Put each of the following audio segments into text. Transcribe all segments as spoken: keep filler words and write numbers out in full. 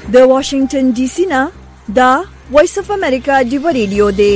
د واشنگټن ډي سي نه دا وایس اف امریکا دی ریډیو دی.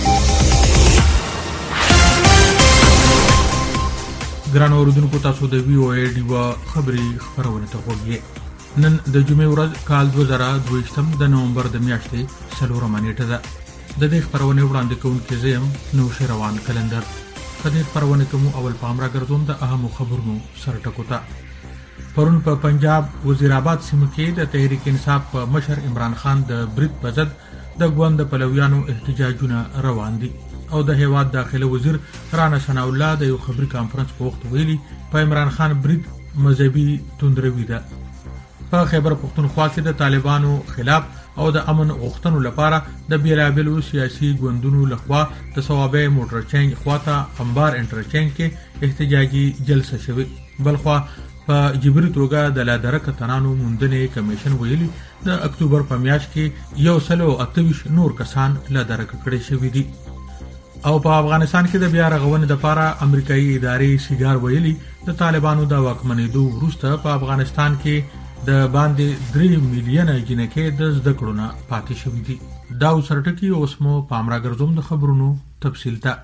ګران اوردونکو، تاسو د وی او ای ډي خبري خبرونه ته وګورئ. نن د جمعې ورځ کال دوه زره دوه د نومبر د میاشتې څلورمه نیټه ده. د دې خبرونه وړاندې کوونکی زم نو شروان کلندر. په دې خبرونه کوم اول پام را ګرځوم د اهمو خبرونو سره ټکوتا. پرون په پنجاب وزیرآباد سیمه کې د تحریک انصاف په مشر عمران خان د برید په ضد د ګوند پلویانو احتجاجونه روان دي او د هیواد داخله وزیر رانا ثنا الله د یو خبري کانفرنس په وخت ویلي په عمران خان برید مذهبي توندروي ده. په خیبر پختونخوا کې د طالبانو خلاف او د امن غوښتنو لپاره د بیلابلو سیاسي ګوندونو لخوا د ثوابه موټر چینج خواته انبار انټرچینج کې احتجاجي جلسه شوه. بلخوا په جبري توګه د لادرک تنانو موندنې کمیشن ویلي د اکتوبر په میاشت کې یو سلو اتویش نور کسان لادرک کړي شوی دي. او په افغانستان کې د بیا رغونې لپاره امریکایي ادارې سیګار ویلي د طالبانو د واکمنېدو وروسته په افغانستان کې د باندې درې میلیونه جنکې د زده کړو نه پاتې شوي دي. دا وسرټکی اوس مو پام را ګرځوم د خبرونو تفصیل ته.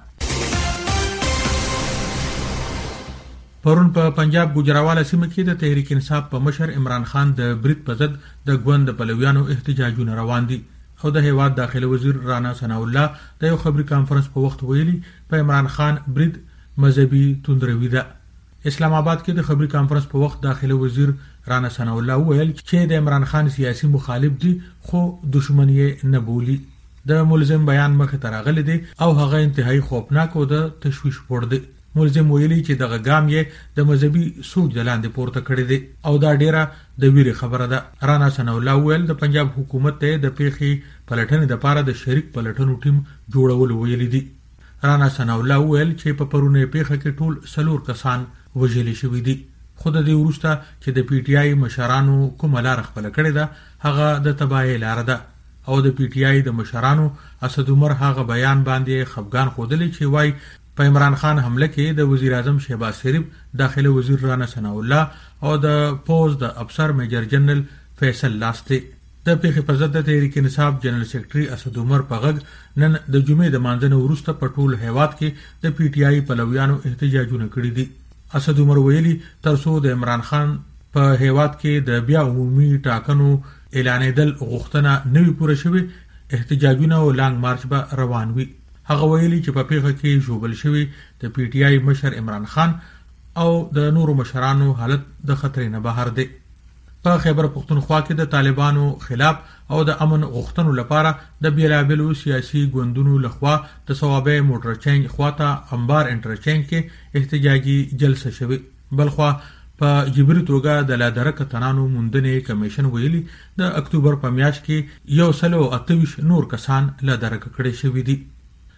پرون په پنجاب ګوجراواله سیمه کې د تحریک انصاف په مشر عمران خان د برید په ضد د ګوند پلویانو احتجاجونه روان دي او د هیواد داخله وزیر رانا ثنا الله د یو خبري کانفرنس په وخت ویلي په عمران خان برید مذهبي توندروي ده. اسلام آباد کې د خبري کانفرنس په وخت داخله وزیر رانا ثنا الله ویل چې د عمران خان سیاسي مخالف دي خو دشمن یې نه بولي. د ملزم بیان مخ ته راغلی دی او هغه انتهایی خوفناک او د تشویش وړ دی. ملزم ویلي چې دغه ګام یې د مذهبي سوچ د لاندې پورته کړی دی او دا ډیره د ویرې خبره ده. رانا ثنا الله ویل د پنجاب حکومت ته د پیخي پلټنې لپاره د شریک پلټنو ټیم جوړول ویلي دي. رانا ثنا الله ویل چې په پرونه پیخه کې ټول سلور کسان وژل شوي دي. خود د وروسته چې د پی ټی آی مشرانو کوم لار خپل کړی ده هغه د تباہی لار ده او د پی ټی آی د مشرانو اسد عمر هغه بیان باندې خفګان خودلی چې وای په عمران خان حمله کې د وزیر اعظم شهباز شریف داخله وزیر رانا ثنا الله او د پوز د افسر میجر جنرال فیصل لاسته د پیښې په ضد د تحریک انصاف جنرال سیکریټري اسد عمر په غږ نن د جمعې د مانځنه وروسته په ټول هیواد کې د پی ټی آی پلویانو احتجاجونه کړي دي. اسد عمر ویلي ترڅو د عمران خان په هیواد کې د بیا عمومي ټاکنو اعلانېدل غوښتنه نوي پوره شوي احتجاجونه او لانګ مارچ به روان وي. هغه ویلي چې په پیښه کې جوړل شوی د پی ټی آی مشر عمران خان او د نورو مشرانو حالت د خطر نه بهر دی. په خیبر پختونخوا کې د طالبانو خلاف او د امن غوښتنو لپاره د بیلابلو سیاسي ګوندونو لخوا د ثوابه موټر چینج خواته انبار انټرچینج کې احتجاجي جلسه شوه. بلخوا په جبري توګه د لادرک تنانو موندنې کمیشن ویلي د اکتوبر په میاشت کې یو سلو اتویش نور کسان لادرک کړي شوي دي.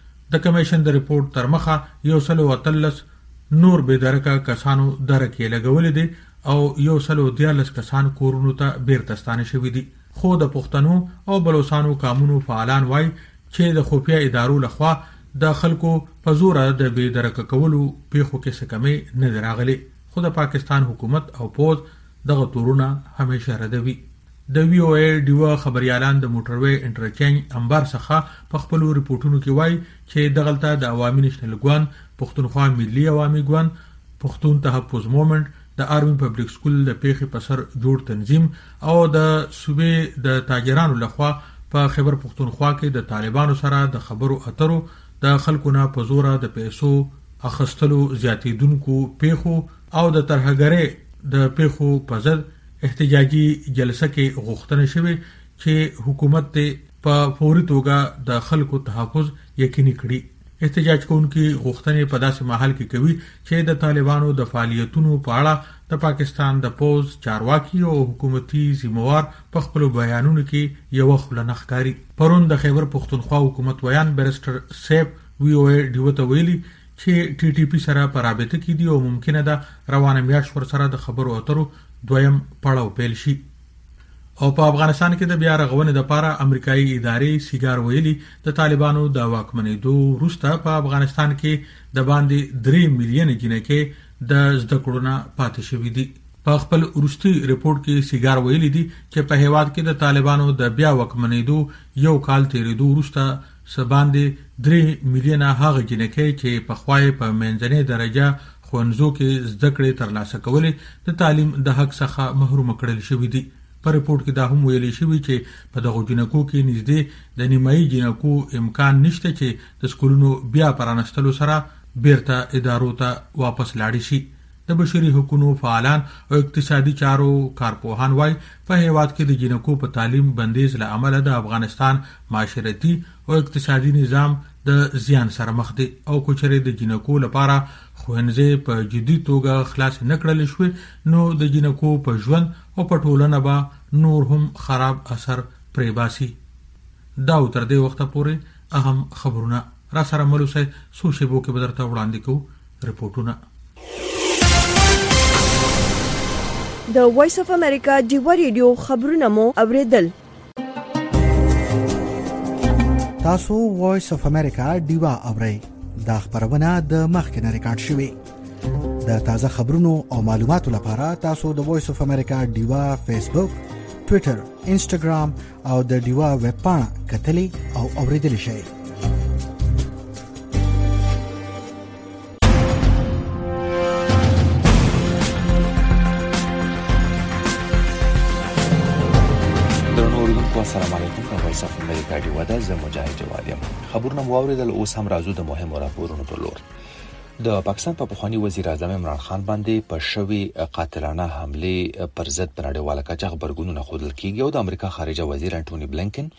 د کمیشن د ریپورت تر مخه یو سلو اتلس نور به درکه کسانو درکې لګولې دي او یو سلو دیالس کسان کورونو ته بیرته ستانه شوي دي. خو د پښتنو او بلوچستانو قانونو فعالان وای چې د خفیه ادارو لخوا د خلکو په زور د به درکه کولو پیښو کې څه کمی نه دراغلي. خو د پاکستان حکومت او پوز دغه تورونه همیشه ردوي. د وی او ای ډیو خبريالان د موټروي انټرچینج انبار څخه په خپل ریپورتونو کې وایي چې دغلطه د عوامي نشنل ګوند، پښتونخوا ملي عوامي ګوند، پښتون تحفظ موومنت، د آرمي پبلک سکول د پیښې په سر جوړ تنظیم او د صوبې د تاجرانو لخوا په خیبر پښتونخوا کې د طالبانو سره د خبرو اترو د خلکو نه په زور د پیسو اخستلو زیاتیدونکو پیښو او د ترهګرۍ د پیښو په ضد احتجاجي جلسه کې غوښتنه شوه چې حکومت ته په فوري توګه د خلکو تحفظ یقیني کړي. احتجاج کوونکي غوښتنې په داسې ماحول کې کوي چې د طالبانو د فعالیتونو په اړه د پاکستان د پوز چارواکي او حکومتي ذمہوار په خپل بیانونو کې یو خلنه ښکاری. پرون د خیبر پختونخوا حکومت ویان بیرستر سیف وی او ای ډیوته ویلي چې ټي ټي پی سره په رابطه کې دی او ممکنه ده روانه میاشت ور سره د خبرو اترو دویم پړاو پیل شي. او په افغانستان کې د بیا رغونې لپاره امریکایي ادارې سیګار ویلي د طالبانو د واکمنېدو وروسته په افغانستان کې د باندې درې میلیونه جنکې د زده کړو نه پاتې شوي دي. په خپل وروستي ریپورت کې سیګار ویلي دي چې په هیواد کې د طالبانو د بیا وکمنېدو یو کال تیریدو وروسته سباندې درې میلیونه هغه جنکې چې په خوای په منځنۍ درجه خوندزو کې زده کړې ترلاسه کولې د تعلیم د حق څخه محروم کړل شوې دي. په ریپورت کې دا هم ویلي شوی چې په دغه جنکو کې نږدې د نیمایي جنکو امکان نشته چې د سکولونو بیا پرانستلو سره بیرته ادارو ته واپس لاړ شي. د بشري حقوقو فعالان او اقتصادي چارو کارپوهان وايي په هیواد کې د جنکو په تعلیم بندیز له امله د افغانستان معاشرتي او اقتصادي نظام د زیان سره مخ دی او کوچري د جنکو لپاره خوندې په جدي توګه خلاص نکړل شوې نو د جنکو په ژوند او په ټولنه به نور هم خراب اثر پرې باسي. دا تر دې وخته پورې اهم خبرونه را سره ملوسه سو شیبو کې بدرته وړاندې کوو ریپورتونه. د وایس اف امریکا ډیو ریډیو خبرونه مو اوریدل. تاسو وایس اف امریکا ډیوا اورئ. دا خبرونه د مخکنه ریکارډ شوې. د تازه خبرونو او معلوماتو لپاره تاسو د وایس اف امریکا ډیوا فیسبوک، ټوئیټر، انسټاګرام او د ډیوا ویب پاڼه کتلې او اوریدل شئ. السلام علیکم. په وایس اف امریکا ډیوا د زه مجاهد جواد یم. خبرونه مو اوریدل. اوس هم راځو د مهمو راپورونو په لور. د پاکستان په پخوانی وزیر اعظم عمران خان باندې په شوی قاتلانه حمله پر ضد په نړیواله کچه خبرګونونه خوندل کیږي او د امریکا خارجه وزیر انټونی بلینکن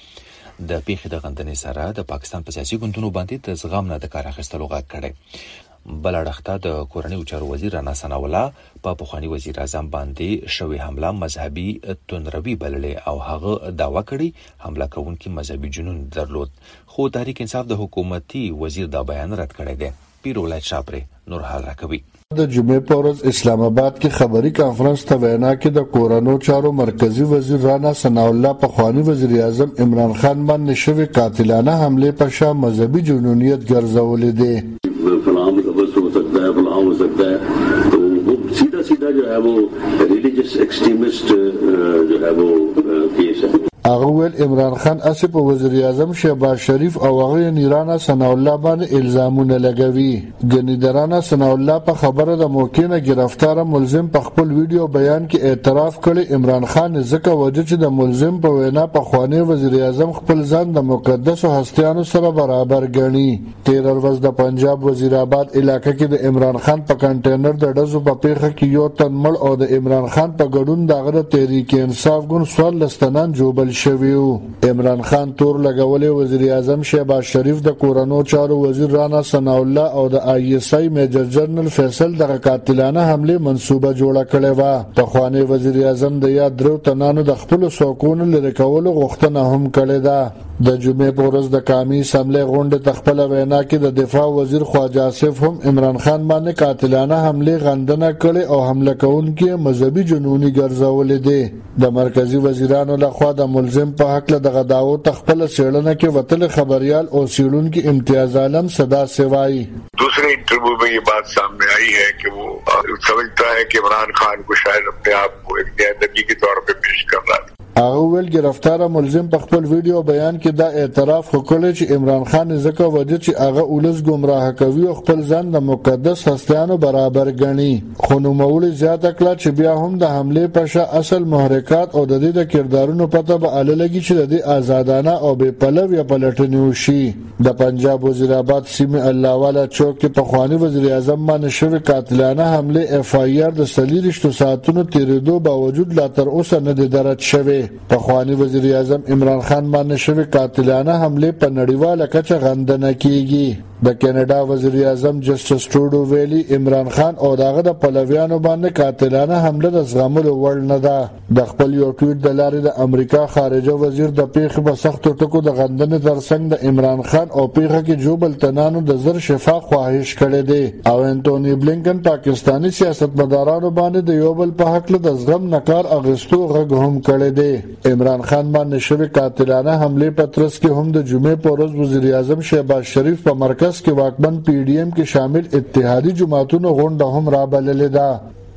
د پیښې د غندنې سره د پاکستان په سیاسي ګوندونو باندې د زغم نه د کار اخیستلو غږ کړي. بل اړخته د کورنۍ چارو وزیر رانا ثناء الله په پخوانی وزیر اعظم باندې شوی حمله مذهبي توندروي بللې او هغه داوا کړي حمله کوونکي مذهبي جنون درلود، خو تحریک انصاف د حکومتي وزیر دا بیان رد کړی دی. پیرولای شاپره نور حال راکوي. د جمعې په ورځ اسلام آباد کې خبري کانفرنس ته وینا کې د کورنۍ چارو مرکزی وزیر رانا ثناء الله په خوانی وزیر اعظم عمران خان باندې شوی قاتلانه حمله په شان مذهبي جنونیت ګرځولې دي. فلام بس हो सकता है फलां हो सकता है तो वो सीधा सीधा जो है वो रिलीजियस एक्सट्रीमिस्ट जो है वो केस है. هغه ول عمران خان اسې په وزیر اعظم شهباز شریف او هغه نیرانا ثناء الله باندې الزامونه لګوي. ګنیدرانا ثناء الله په خبره د موقع نه گرفتار ملزم په خپل ویډیو بیان کې اعتراف کړي عمران خان ځکه وجه چې د ملزم په وینا په خوانی وزیر اعظم خپل ځان د مقدسو هستیانو سره برابر ګڼي. تیر ورځ د پنجاب وزیر آباد علاقې کې د عمران خان په کنټینر د ډزو په پیښه کې یو تن مړ او د عمران خان په ګډون دغه تحریک انصاف ګوند سوال لستنان جوبل شویو. عمران خان تور لګولې وزیر اعظم شهباز شریف د کورنۍ چارو وزیر رانا ثناء الله او د آی ایس آی میجر جنرال فیصل دغه قاتلانه حمله منسوبه جوړه کړې و. په خوانی وزیر اعظم د یاد درو تنانو د خپل سوکون لری کولو غوښتنه هم کړې ده. د جمعې په ورځ د قومي اسمبلی غونډه تخپل وینا کې د دفاع وزیر خواجه آصف هم عمران خان باندې قاتلانه حمله غندنه کړې او حمله کوونکي مذهبي جنوني ګرځولې دي. د مرکزی وزیرانو لخوا د ملزم په حق له دغه داو تخپل سیړنه کې وتل خبريال او سیړون کې امتیاز عالم صدا سوای. दूसरे इंटरव्यू में ये बात सामने आई है कि वो समझता है कि इमरान खान को शायद अपने आप को एक नया नबी के तौर पे पेश कर रहा है. هغه ول گرفتار ملزم په خپل ویډیو بیان کې دا اعتراف وکړ چې عمران خان ځکه وجه چې هغه اولس گمراه کوي او خپل ځان د مقدس هستیانو برابر ګڼي. خو نو مولوی زیاته کړه چې بیا هم د حمله په شا اصل محرکات او د دې د کردارونو پته به اله لګي چې د آزادانه او بے پلو یا پلټنی وشي. د پنجاب وزیر آباد سیمه الله والا چوک کې په خوانی وزیر اعظم باندې شوی قاتلانه حمله اف آی آر د سلیریشتو ساعتونو تیریدو باوجود لا تر اوسه نه درج شوی. په خوانی وزیر اعظم عمران خان باندې شوی قاتلانه حمله په نړیواله کچه غندنه کیږي. د کینیډا وزیر اعظم جسټس ټروډو ویلي عمران خان او داغه د پلویانو باندې قاتلانه حمله د زغملو وړ نه ده. د خپل یو ټویټ د لارې د امریکا خارجه وزیر د پیښې په سختو ټکو د غندنې ترڅنګ د عمران خان او پیښه کې جوبل تنانو د زر شفا خواهش کړی دی او انټونی بلینکن پاکستانی سیاستمدارانو باندې د یو بل په حق له د زغم نکار اغستو غږ هم کړی دی. عمران خان باندې شوی قاتلانه حمله په ترڅ کې هم د جمعې په ورځ وزیر اعظم شهباز شریف په مرکز کې واکمن پی ډی ایم کې شامل اتحادی جماعتونو غونډه هم را بللې ده.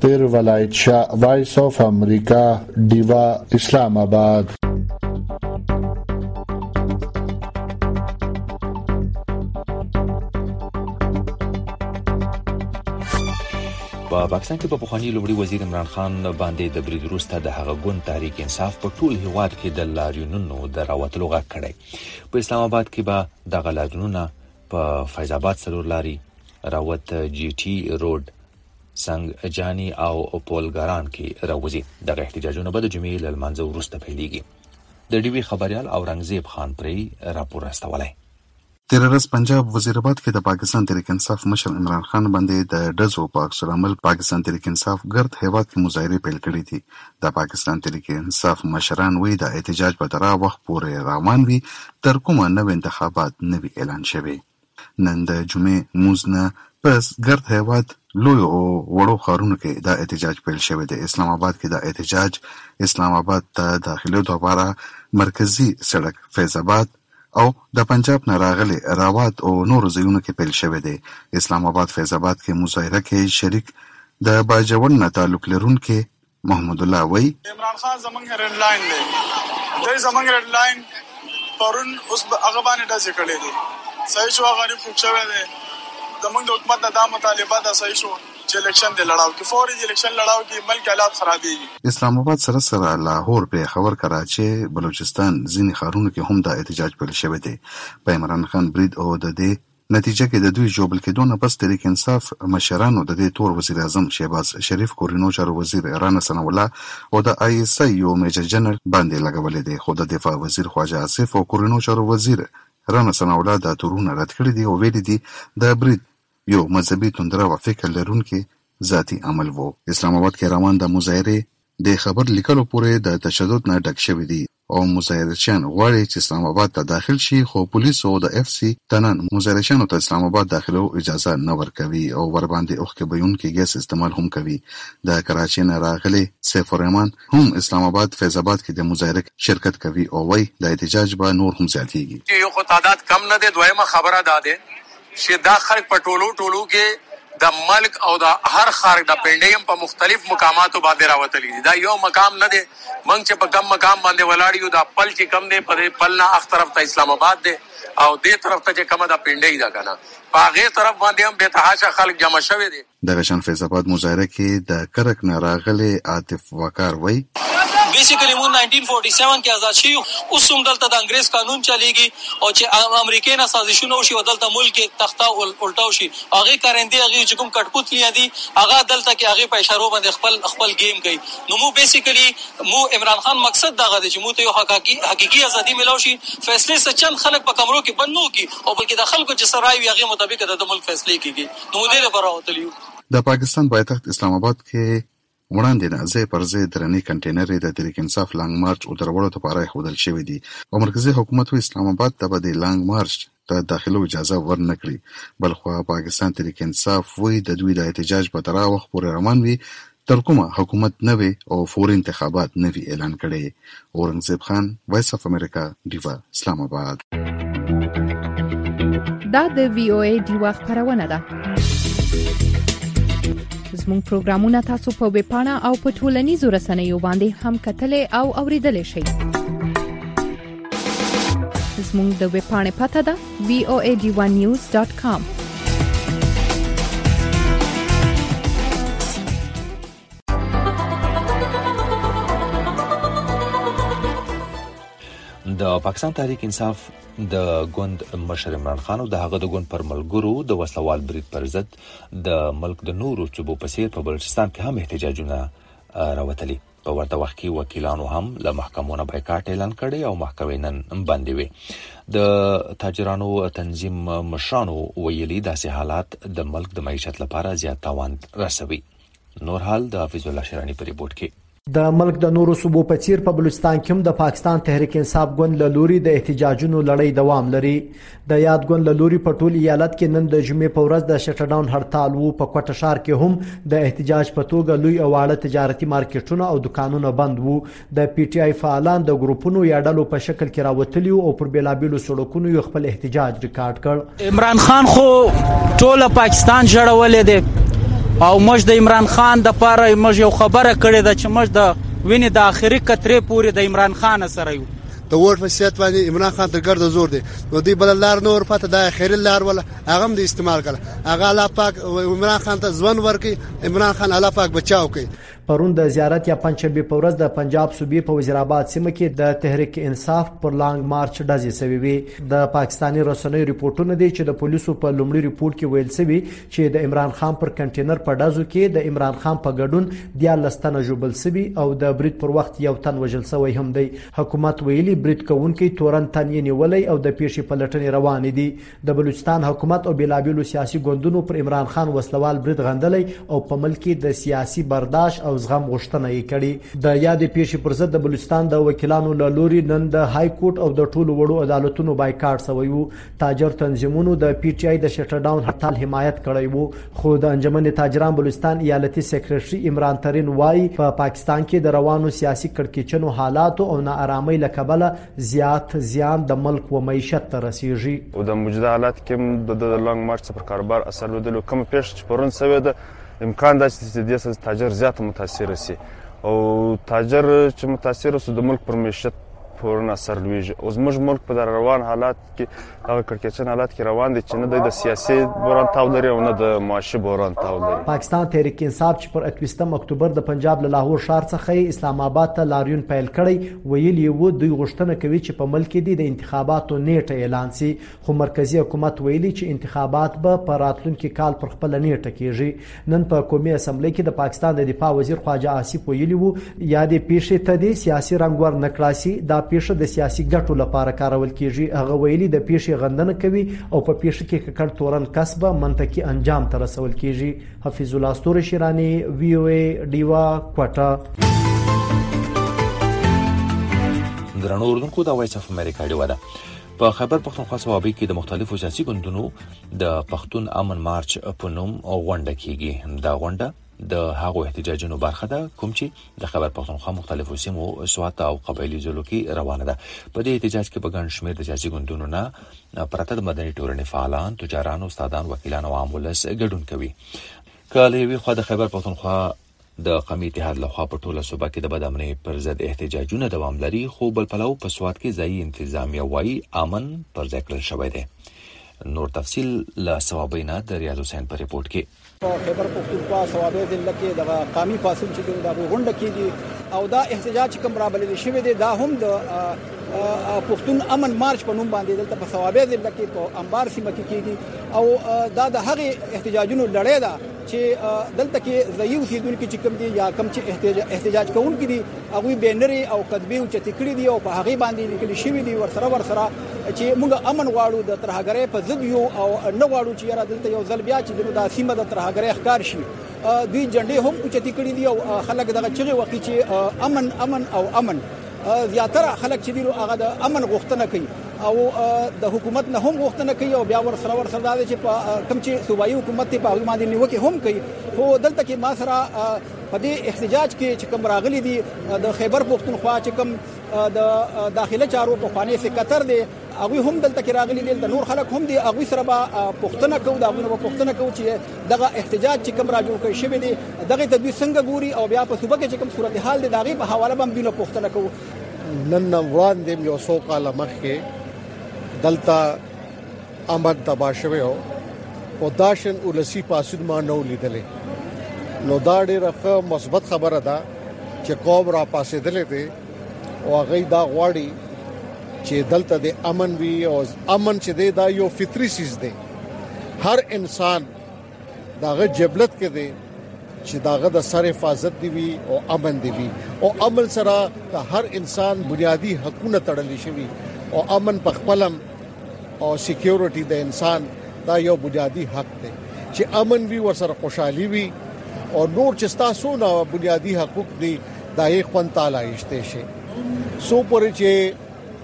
پیر ولایت شاه، وایس آف امریکا، ډیوا، اسلام آباد. په پاکستان کې په پخوانی لومړي وزیر عمران خان باندې د برید وروسته د هغه ګوند تحریک انصاف په ټول هیواد کې د لاریونونو د راوتلو غږ کړی. په اسلام آباد کې به دغه لاریونونه په فیض آباد څلور لاري، راوت جی ټي روډ، سنگ جانی او پولګران کې راوځي. دغه احتجاجونه به د جمعې له لمانځه وروسته پیلېږي. د ډیوي خبريال اورنګزیب خان پرې راپور راستولی. تیر ورځ پنجاب وزیرآباد کې د پاکستان تحریک انصاف مشر عمران خان باندې د ډزو په عکس العمل پاکستان تحریک انصاف ګرد هیواد کې مظاهرې پیل کړې دي. د پاکستان تحریک انصاف مشران وایي د احتجاج په دغه وخت پورې روان وي تر کومه نوې انتخابات نه وي اعلان شوي. نن د جمعې مونځ نه پس ګرد هیواد لوی او وړو ښارونو کې دا احتجاج پیل شوی دی. اسلام آباد کې دا احتجاج اسلام آباد ته داخلو لپاره مرکزی سړک فیض آباد او د پنجاب نه راغلي راوات او نور ځایونو کې پیل شوی دی. اسلام آباد فیض آباد کې مظاهره کې شریک د باجوړ نه تعلق لرونکي محمد الله وای عمران خان زمونږ ريډ لاين دی، د زمونږ ريډ لاين پرون اوس هغه باندې ډز کړي دي. صحیح شو، غریب خوب شوی دی. زمونږ د حکومت نه دا مطالبه ده صحیح شو چې الیکشن دی لړاو کې فوري الیکشن لړاو کې ملک حالات خرابېږي. اسلام آباد سره سره لاهور، پیښور، کراچي، بلوچستان ځینې ښارونو کې هم دا احتجاج پیل شوی دی. په عمران خان برید او د دې نتیجه کې د دوی جوړل کېدو نه پس تحریک انصاف مشرانو د دې تور وزیر اعظم شهباز شریف، کورینو چارو وزیر رانا ثناء الله او د آی ایس آی یو میجر جنرال باندې لګولې دي. خو د دفاع وزیر خواجه آصف او کورینو چارو وزیر رانا ثناء الله دا تورونه رد کړی دي او ویلي دي د برید یو مذهبي توندره او فکر لرونکي ذاتی عمل وو. اسلام آباد کې روان د مظاهرې د خبر لیکلو پورې د تشدد نه ډک شوی دی او مظاهرچیان غواړي چې اسلام آباد ته داخل شي، خو پولیسو د اف سی تنن مظاهرچیانو ته اسلام آباد داخلو اجازه نه ورکوي او ور باندې اوخ کې بیون کې ګیس استعمال هم کوي. د کراچي نه راغلي سیف الرحمن هم اسلام آباد فیض آباد کې د مظاهره شرکت کوي او وایي د احتجاج به نور هم زیاتېږي. یو خو تعداد کم نه دی، دویمه خبره ده چې دا خلک په ټولو ټولو کې د ملک او د هر خارج د پینډیم په مختلف مقاماتو باندې راوتلی دي. دا یو مقام نه دی، منګ چې په کم مقام باندې ولاړ یو دا پل چې کم دی په پل نه اخ طرف ته اسلام آباد دی او دې طرف ته چې کومه د پینډی دا کنه په هغه طرف باندې هم به تحاشا خلک جمع شوی دي. د غشن فیض آباد مظاهره کې د کرک نه راغلي عاطف وقار وای بیسیکلی مون نایزدین فورٹی سیون کې آزاد شي اوس هم دلته د انګریز قانون چلیږي او چې امریکای نه سازشونه وشي او دلته ملک تخته الټاو شي هغه کارنده هغه چې کوم کټپوت لیدي هغه دلته کې هغه په اشارو باندې خپل خپل گیم کوي. نو مو بیسیکلی مو عمران خان مقصد دغه دی چې مو ته یو حقيقي حقيقي ازادي ملو شي، فیصله سچن خلک په کمرو کې بند نو کی او بلکې د خلکو چې سرای وي هغه مطابق د ملک فیصله کیږي. نو دې لپاره وتلیو د پاکستان پایتخت اسلام آباد کې وړاندې نه ځای پر ځای درنې کنټینر د تحریک انصاف لانګ مارچ او درولو لپاره خودل شوی دی او مرکزی حکومت اسلام آباد ته د لانګ مارچ ته داخلو اجازه ورنکړي. بلخو پاکستان تحریک انصاف وی د دوی د احتجاج په تر وخت پورې روان وي تر کومه حکومت نوي او فوري انتخابات نوي اعلان کړي. اورنګزیب خان، وایس اف امریکا، ډیوا، اسلام آباد. دا د وی او ای ډیوا خبرونه ده. زموږ پروګرامونه تاسو په ویب پاڼه او په ټولنیزو رسنیو باندې هم کتلای او اوریدلای شئ. زموږ د ویب پاڼې پته ده وی او ای ډی ون نیوز ډاټ کام. د پاکستان تحریک انصاف د ګوند مشر عمران خان او د هغه د ګوند پر ملګرو د وسلوال برید پر ضد د ملک د نورو صوبو په څیر په بلوچستان کې هم احتجاجونه راوتلي. په ورته وخت کې وکیلانو هم له محکمو نه بایکاټ اعلان کړی او محکمې نن بندې وې. د تاجرانو تنظیم مشرانو ویلي داسې حالات د ملک د معیشت لپاره زیات تاوان رسوي. نور حال د حافظ الله شرانی په ریپورت کې. د ملک د نورو صوبو په څیر په بلوچستان کې هم د پاکستان تحریک انصاف ګوند له لوري د احتجاجونو لړۍ دوام لري. د یاد ګوند له لوري په ټول ایالت کې نن د جمعې په ورځ د شټ ډاون هړتال وو. په کوټه ښار کې هم د احتجاج په توګه لوی او واړه تجارتي مارکیټونه او دکانونه بند وو. د پی ټی آی فعالان د ګروپونو یا ډلو په شکل کې راوتلی او پر بیلابیلو سړکونو یو خپل احتجاج ریکارډ کړ. عمران خان خو ټول پاکستان جوړولې دی او موږ د عمران خان د پاره موږ یو خبره کړې ده چې موږ د وینې د آخري قطرې پورې د عمران خان سره یو د ووټ په سیاست باندې عمران خان تر ګرد زور دی نو دوی بل لار نه ورپته د خیر لار ولا هغه هم د استعمال کړه هغه الله پاک عمران خان ته ځوان ورکي عمران خان الله پاک بچاو کوي. پرون د زیارت یا پنځشنبه په ورځ د پنجاب صوبې په وزیرآباد سیمه کې د تحریک انصاف پر لانګ مارچ ډزې شوې وي. د پاکستاني رسنیو ریپورتونه دي چې د پولیسو په لومړي ریپورت کې ویل شوی چې د عمران خان پر کنټینر په ډزو کې د عمران خان په ګډون دیارلس تنه ژوبل شوي او د برید پر وخت یو تن وژل شوی هم دی. حکومت ویلي برید کوونکي تورن تن یې نیولی او د پیښې پلټنې روانې دي. د بلوچستان حکومت او بېلابېلو سیاسي ګوندونو پر عمران خان وسلوال برید غندلی او په ملک کې د سیاسي برداشت او زغم غوښتنه یې کړې. د یادې پیښې پر ضد د بلوچستان د وکیلانو له لوري نن د های کورټ او د ټولو وړو عدالتونو بایکاټ شوی و. تاجر تنظیمونو د پی ټی آی د شټر ډاون هړتال حمایت کړی و، خو د انجمن تاجران بلوچستان ایالتي سیکریټري عمران ترین وایي په پا پاکستان کې د روانو سیاسي کړکېچنو حالاتو او ناارامۍ له کبله زیات زیان د ملک و معیشت ته رسیږي. او د موجوده حالات کې د لانګ مارچ پر کاروبار اثر لیدلو کوم پیښه چې پرون شوې ده امکان دا چې د دې تاجر زیات متاثر شي او تاجر چې متاثر شي د ملک پر معیشت فورن اثر لويږي. او زموږ ملک په روان حالات کې هغه کړکېچن حالات کې روان دي چې نه د سیاسي بحران تاو لري او نه د معاشي بحران تاو لري. پاکستان تحریک انصاف چې پر اکتوبر اکتوبر د پنجاب له لاهور ښار څخه اسلام آباد ته لاریون پیل کړی ویلي وو دوی غوښتنه کوي چې په ملک کې د انتخاباتو نیټه اعلان شي، خو مرکزی حکومت ویلي چې انتخابات به په راتلونکي کال پر خپل نیټه کیږي. نن په قومي اسمبلی کې د پاکستان د دفاع وزیر خواجه آصف ویلي وو یادې پیښې ته د سیاسي رنګ ور نکړاسي دا پیښه د سیاسي ګټو لپاره کارول کیږي. هغه ویلي د پیښې غندنه کوي او په پیښه کې ککړ تورن کسبه منطقي انجام ته رسول کیږي. حفیظ الله استوري شیرانی وی او ای ډیوا کوټا. درنو اردوونکو د وایس اف امریکا ډیوا ده په خیبر پښتونخوا صوابۍ کې د مختلفو سیاسي ګوندونو د پښتون امن مارچ په نوم غونډه کیږي. دا غونډه د هغو احتجاجونو برخه ده کوم چې د خیبر پښتونخوا مختلفو سیمو سوات او قبایلی ضلعو کې روانه ده. په دې احتجاج کې به ګڼ شمېر د سیاسي ګوندونو نه پرته د مدني ټولنې فعالان، تجاران، استادان، وکیلان او عام ولس ګډون کوي. که له یوې خوا د خیبر پښتونخوا د قومي اتحاد لخوا په ټوله صوبه کې د بدامنۍ پر ضد احتجاجونه دوام لري، خو بل پلو په سوات کې ځایي انتظامیه وایي امن پر ځای کړل شوی دی. نور تفصیل له صوابۍ نه د ریاض حسین په ریپورت کې. خیبر پښتونخوا صوابۍ ضلع کې د قومي پاڅون چې د غونډه کېږي او دا احتجاج کوم رابلل شوی دی دا هم د پښتون امن مارچ په نوم باندې دلته په صوابۍ ضلع کې په انبار سیمه کې کېږي او دا د هغې احتجاجونو لړۍ ده چې دلته کې ځایي اوسېدونکي چې کوم دي یا کوم چې احتجاج کوونکي دي هغوی بینرې او کتبې اوچتې کړي دي او په هغې باندې لیکلي شوي دي ورسره ورسره چې موږ امن غواړو، د ترهګرۍ په ضد یو او نه غواړو چې یاره دلته یو ځل بیا چې دا سیمه د ترهګرۍ ښکار شي. دوی جنډې هم اوچتې کړي دي او خلک دغه چغې وکړي چې امن امن او امن. زیاتره خلک چې دي هغه د امن غوښتنه کوي او د حکومت نه هم غوښتنه کوي او بیا ورسره ورسره دا چې په کوم چې صوبایي حکومت ته په هغې باندې نیوکې هم کوي. خو دلته کې ما سره په دې احتجاج کې چې کوم راغلي دي د خیبر پښتونخوا چې کوم د داخله چارو پخوانی سکرټر دی هغوی هم دلته کې راغلي دي، د نور خلک هم دي، هغوی سره به پوښتنه کوو د هغوی نه به پوښتنه کوو چې دغه احتجاج چې کوم را جوړ کړی شوی دی دغې ته دوی څنګه ګوري او بیا په صوبه کې چې کوم صورتحال دی د هغې په حواله به هم دوی نه پوښتنه کوو. نن وړاندې یو څو کاله مخکې دلته امن تباه شوی و او داشن ولسی پاسون ما نو لیدلې نو دا ډېره ښه مثبت خبره ده چې قوم را پاسېدلې دی او هغوی دا غواړي چې دلته د امن وي او امن چې دی دا یو فطري څیز دی. هر انسان داغه جبلت کې دی چې داغه د سر حفاظت دی وي او امن دی وي او امن سره د هر انسان بنیادی حقونه تړلې شوي او امن په خپلم او سکیورټي د انسان دا یو بنیادی حق دی چې امن وي ورسره خوشحالي وي او نور چې تاسو نه بنیادی حقوق دي دا یې خوان تعالی اشته شي. سو پرې چې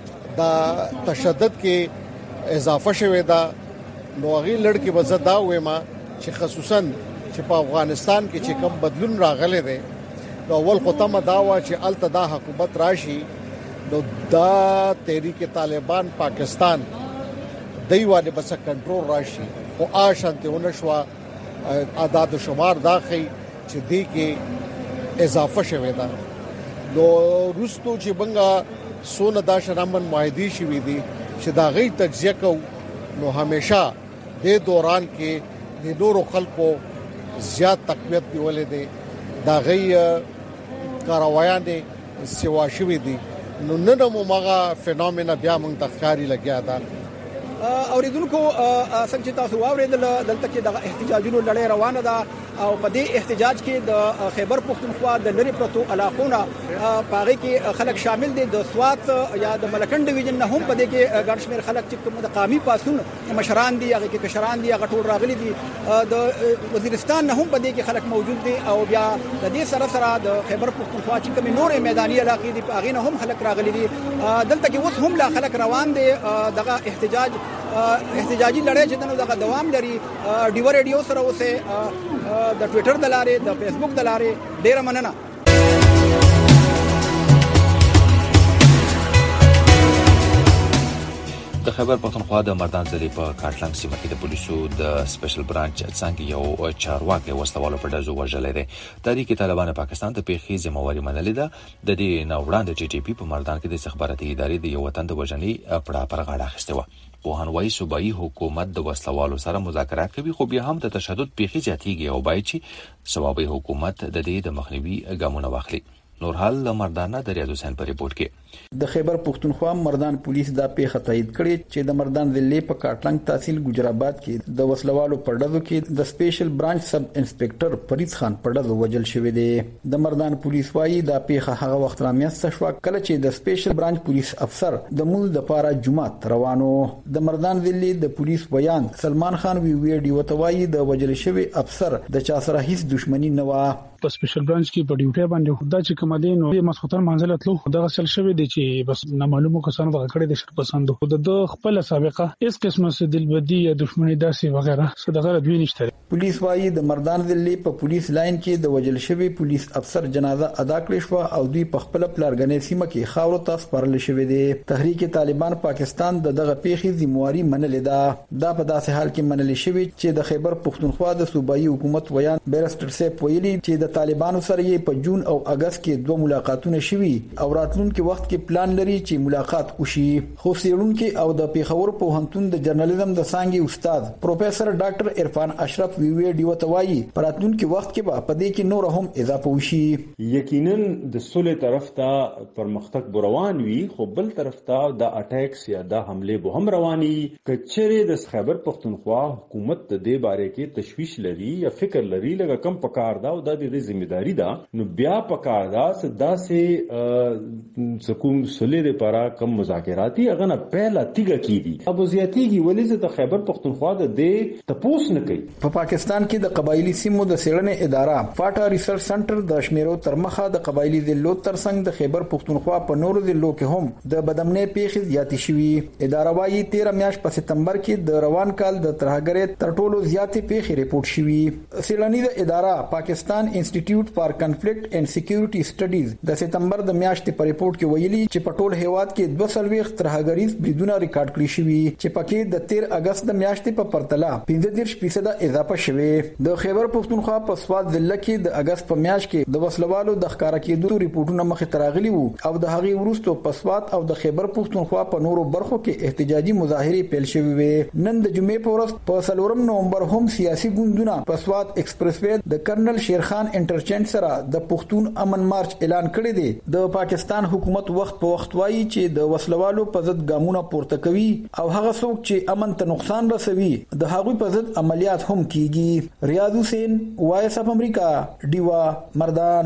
دا تشدد کې اضافه شوه دا نو هغه لړکی وزدا وې ما چې خصوصا چې په افغانستان کې چې کوم بدلون راغلی دی نو اول ختمه دا و چې التدا حکومت راشي نو دا تحریک طالبان پاکستان دایوانه بس کنټرول راشي او آشانتهونه شو اعداد شمار دا خي چې دې کې اضافه شوه دا نو روستو چې بنګا سونه دا شرمن معاهدي شوې دي چې دا غي تجزیه کو نو همیشه د دوران کې د نورو خلکو زیات تقویت دیولې دي دا غي کاروایان دي سیوا شوې دي نو نن مو ماغه فینومنا بیا مونږ تخکاری لګیا دا اوریدونکو څنګه تاسو اوریدل دلته کې د احتجاجونو لړۍ روانه ده او په دې احتجاج کې د خیبر پختونخوا د لری پرتو علاقونو پاره کې خلک شامل دي د سوات یا د ملکن ډیویژن نه هم په دې کې ګڼ شمېر خلک چې کوم د قامي پاسون مشران دي هغه کې کشران دي هغه ټول راغلي دي د وزیرستان نه هم په دې کې خلک موجود دي او بیا د دې سره سره د خیبر پختونخوا چې کوم نور میداني علاقې دي هغه نه هم خلک راغلي دي دلته کې اوس هم لا خلک روان دي دغه احتجاج احتجاجي لړۍ چې دغه دوام لري ډیو ریډیو سره اوسه د ټوئیټر د لارې د فیسبوک د لارې ډیره مننه د خیبر پختونخوا د مردان ضلع په کاټلنګ سیمه کې د پولیسو د سپیشل برانچ څنګه یو چارواکي وسوالو په ډزو وژلې ده تحریک طالبان پاکستان ته پیخي ذمہواری منلې ده د دې نوړان د ټي ټي پی په مردان کې د استخباراتي ادارې د یو وطن د وژنې پړه پر غاړه اخیسته و پوهان وايي صوبایي حکومت د وسلوالو سره مذاکرات کوي خو بیا هم د تشدد پیخي زیاتیږي او باید چې صوبایي حکومت د دې د مخنیوي ګامونه واخلي نور حال مردانه د ریاض حسین په ریپورت کې د خیبر پختونخوا مردان پولیس دا پیښه تایید کړې چې د مردان ضلع په کاټلنګ تحصیل ګجرآباد کې د وسلوالو په ډزو کې د سپیشل برانچ سب انسپکټر فرید خان په ډزو وجل شوی دی د مردان پولیس وايي دا پیښه هغه وخت رامیاسته شو کله چې د سپیشل برانچ پولیس افسر د مول د پاره جمعه روانو د مردان ضلع د پولیس بیان سلمان خان وی ویډیو توایي د وجل شوی افسر د چا سره هیڅ دښمنی نه و په سپیشل برانچ کې په ډیوټي باندې دا چې کوم دي نو مسخوتن منځله تلو دغه سل شوی دی چې بس نامعلومه کسانو دغه کړي د شر پسند خو د خپل سابقه هیڅ قسمه څه دلبدي یا دښمنی داسې وغیرہ څه دغه دوی نشته پولیس وايي د مردان ضلع په پولیس لاین کې د وجل شوی پولیس افسر جنازه ادا کړې شو او دوی په خپل پلارګنې سیمه کې خاورو ته سپارل شوی دی تحریک طالبان پاکستان د دغه پیښې ذمہواری منلې ده دا په داسې حال کې منلې شوی چې د خیبر پختونخوا د صوبایي حکومت ویان بیرستر سیپ ویلي چې د طالبانو سره یې په جون او اگست کې دوه ملاقاتونه شوي او راتلونکي وخت کې پلان لري چې ملاقات وشي خو سیړونکو او د پیښور پوهنتون د جرنالیزم د څانګې استاد پروفیسور ډاکټر عرفان اشرف وی ویډیو توایي راتلونکي وخت کې به په دې کې نور هم اضافه وشي یقینا د سولې طرف ته پرمختګ روان وي خو بل طرف ته د اٹیکس یا د حمله به هم رواني کچره د خیبر پختونخوا حکومت د دې باره کې تشویش لري یا فکر لري لکه کم پکار دا او د دې ذمہداري ده نو بیا پکار دا سدا سه سکوم سولې لپاره کم مذاکراتی هغه نه پهلا تیګه کیدی ابو زیاتیږي ولې د خیبر پختونخوا د دې تپوس نه کوي په پاکستان کې د قبایلی سیمو د څېړنې اداره فاټا ریسرچ سنټر د شمیرو ترمخه د قبایلی ضلعو ترڅنګ د خیبر پختونخوا په نورو ضلعو کې هم د بدامنۍ پیښې زیاتې شوې اداره وايي تیرہ میاشت په سپتمبر کې د روان کال د ترهګرۍ تر ټولو زیاتې پیښې ریپورت شوې څېړنې اداره پاکستان انسټیټیوټ فار کنفلیکټ اینڈ سکیورټي سټډیز د سپتمبر د میاشتې په ریپورت کې ویلي چې په ټول هیواد کې دوه سلويخ ترهګریز بریدونه ریکارډ کړي شوي چې پکې د تیرہ اگست د میاشتې په پرتله پنځه دېرش فیصد اضافه شوه د خیبر پختونخوا په سواد ضلع کې د اگست په میاشت کې د وسلوالو د ښکارا کېدو ریپورتونه مخې ته راغلي وو او د هغې وروسته په سواد او د خیبر پختونخوا په نورو برخو کې احتجاجي مظاهرې پیل شوې وې نن د جمعې په ورځ په څلورم نومبر هم سیاسي ګوندونه په سواد ایکسپریس وې د کرنل شیرخان انټرچینج سره د پښتون امن مارچ اعلان کړی دی د پاکستان حکومت وخت په وخت وایي چې د وسلوالو په ضد ګامونه پورته کوي او هغه څوک چې امن ته نقصان رسوي د هغوی په ضد عملیات هم کیږي ریاض حسین وایس اف امریکا دیوا مردان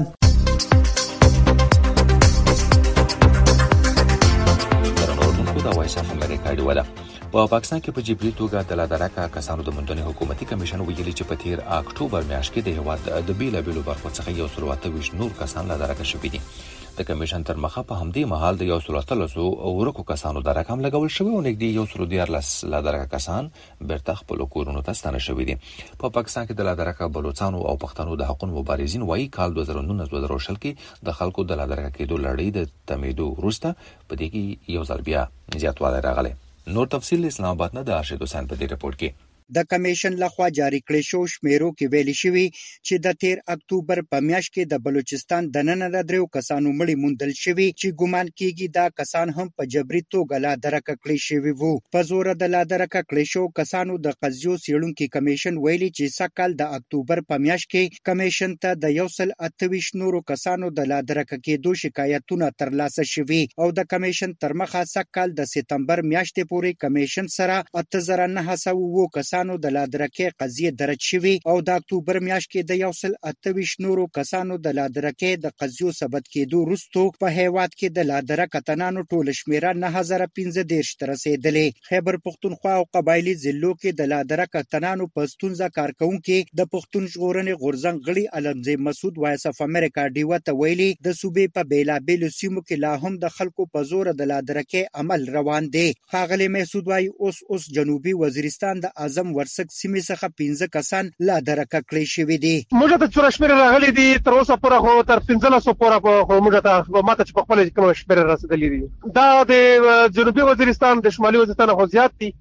دا وایس اف امریکا دیوا ده په پاکستان کې په جبري توګه د لادرکا کسانو د مندني حکومتي کمیشن ویلي چې په تیر اکتوبر میاشت کې د هیواد د بیلابیلو برخو څخه یو سل اته ویشت نور کسان لادرکا شوي دي د کمیشن تر مخه په همدې مهال د یو سل اتلسو ورکو کسانو د رقم لګول شوی او نږدې یو سل دیارلس لادرکا کسان بیرته خپل کورونو ته ستانه شوي دي په پاکستان کې د لادرکا بلوچستان او پښتنو د حقوقو مبارزین وایي کال دوه زره نولس کې د خلکو د لادرکا کېدو لړۍ د تمیدو وروسته په دې کې یو ځل بیا زیاتوالی راغلی نور تفصیل اسلام آباد نه د ارشد حسین په دې رپورت کې د کمیشن لخوا جاری کړی شو شمیرو کې ویل شوی چې د تیر اکتوبر په میاشت کې د بلوچستان د نن د دریو کسانو مړي موندل شوی چې ګومان کیږي دا کسان هم په جبري توګه لا درکه کړی شوی وو. په زور د لا درکه کړی شو کسانو د قضیو څیړونکي کمیشن ویلي چې سکهال د اکتوبر په میاشت کې کمیشن ته د یو سل اته ویشت نورو کسانو د لا درکه کېدو شکایتونه ترلاسه شوي او د کمیشن تر مخه سکهال د سپتمبر میاشتې پورې کمیشن سره اته زره نه سوه اووه کسانو د لا درکې قضیې درج شوي او د اکتوبر میاشت کې د یو سل اته ویشت نورو کسانو د لا درکې د قضیو ثبت کېدو وروسته په هیواد کې د لا درکه تنانو ټول شمیره نه زره پنځه دېرش ته رسېدلې. خیبر پښتونخوا او قبایلي ضلعو کې د لا درکه تنانو په ستونزه کارکونکي د پښتون ژغورنې غورځنګ غړي علمزی مسعود وایس اف امریکا ډیو ته ویلي د صوبې په بیلابیلو سیمو کې لا هم د خلکو په زور د لا درکې عمل روان دی. ښاغلی مسعود وایي اوس اوس جنوبي وزیرستان د اعظم ورسک سیمې څخه پنځه کسان لا درکه کړی شوي دي. موږ ته څومره شمېرې راغلي دي تر اوسه پوره خو تر پنځلسو پوره خو موږ ته ماته چې په خپله کومه شمېرې رسېدلي دي دا د جنوبي وزیرستان د شمالي وزیرستان خو زیات دي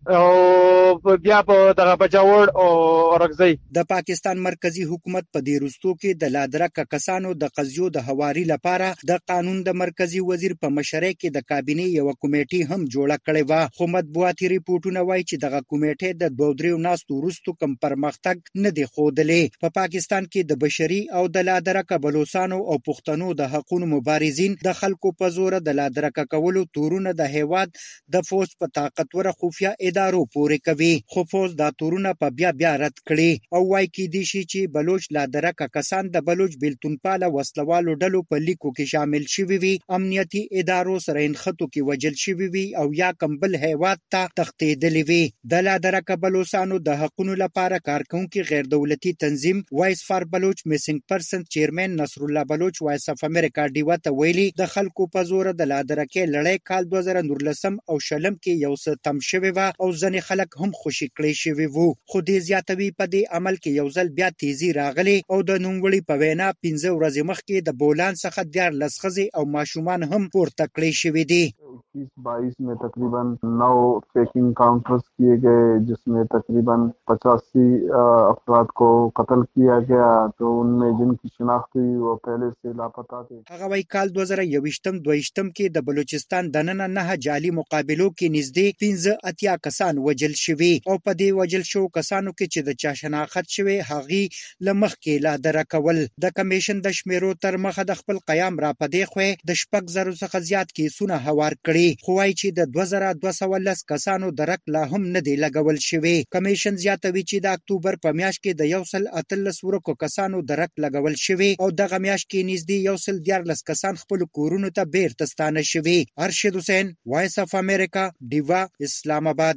او بیا په دغه بجاوړ او اورکزۍ. د پاکستان مرکزی حکومت په دې وروستو کې د لا درکه کسانو د قضیو د هواري لپاره د قانون د مرکزی وزیر په مشرۍ کې د کابینې یو کمیټه هم جوړه کړې و خو مطبوعاتي ریپورتونه وایي چې دغه کمیټه د دوه دریو ناستو وروستو کم پرمختګ نه دی ښودلی. په پاکستان کې د بشري او د لا درکه بلوچستانو او پښتنو د حقوقو مبارزین د خلکو په زور د لا درکه کولو تورونه د هیواد د فوج په طاقتور خفیه ادارو پورې کوي خو فوج دا تورونه په بیا بیا رد کړي او وايي کې دي چې بلوچ لا درکه کسان د بلوچ بیلتونپاله وسلوالو ډلو په لیکو کې شامل شوي وي امنیتي ادارو سره انخطو کې وجل شوي وي او یا کمبل هیواد ته تښتېدلي وي. د لا درکه بلوچستانو د حقوقو لپاره کارکونکي غیر دولتي تنظیم وایس فار بلوچ میسنګ پرسن چیرمن نصر الله بلوچ وایس اف امریکا ډیو ته ویلي د خلکو په زور د لا درکې لړۍ کال دوه زره نولسم او شلم کې یو څه تم شوی و او ځینې خلک هم خوشي کړي شوي وو خو دې زیاتوي په دې عمل کې یو ځل بیا تیزی راغلی او د نوموړي په وینا پنځه ورځې مخکې د بولان څخه دیارلس ښځې او ماشومان هم پورته کړي شوي دي. इक्कीस बाईस में तकरीबन नौ चेकिंग काउंटर्स किए गए जिसमें तकरीबन पचासी अफराद को कत्ल किया गया तो उनमें जिनकी शिनाख्त हुई वो पहले से लापता थे. هغه وایي کال دوه زره یوویشتم دویشتم کې د بلوچستان دننه نه جعلي مقابلو کې نږدې پنځه اتیا کسان وجل شوي او په دې وجل شو کسانو کې چې د چا شناخت شوي هغې له مخکې لا درکه کول. د کمیشن د شمیرو تر مخه د خپل قیام را پدې خوې د شپږ زرو څخه زیات کیسونه هوار کړي خو وايي چې د دوه زره دوه سوه لس کسانو درک لا هم نه دی لګول شوی. کمیشن زیاتوي چې د اکتوبر په میاشت کې د یو سل اتلس ورکو کسانو درک لګول شوی او دغه میاشت کې نږدې یو سل دیارلس کسان خپل کورونو ته بیرته ستانه شوي. ارشد حسین وایس اف امریکا ډیوا اسلام آباد.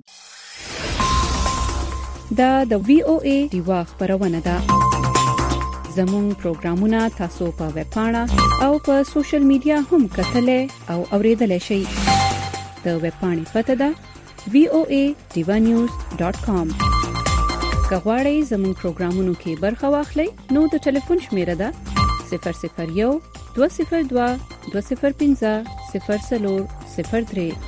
دا د وی او ای ډیوا خبرونه ده. زموږ پروګرامونه تاسو په ویب پاڼه او په سوشل میډیا هم کتلای او اوریدلای شئ. د ویب پاڼې پته ده وی او ای ډیوا نیوز ډاٹ کام. که غواړئ زموږ پروګرامونو کې برخه واخلئ نو د ټلیفون شمیره ده صفر صفر یو دوه صفر دوه دوه صفر پنځه صفر څلور صفر درې.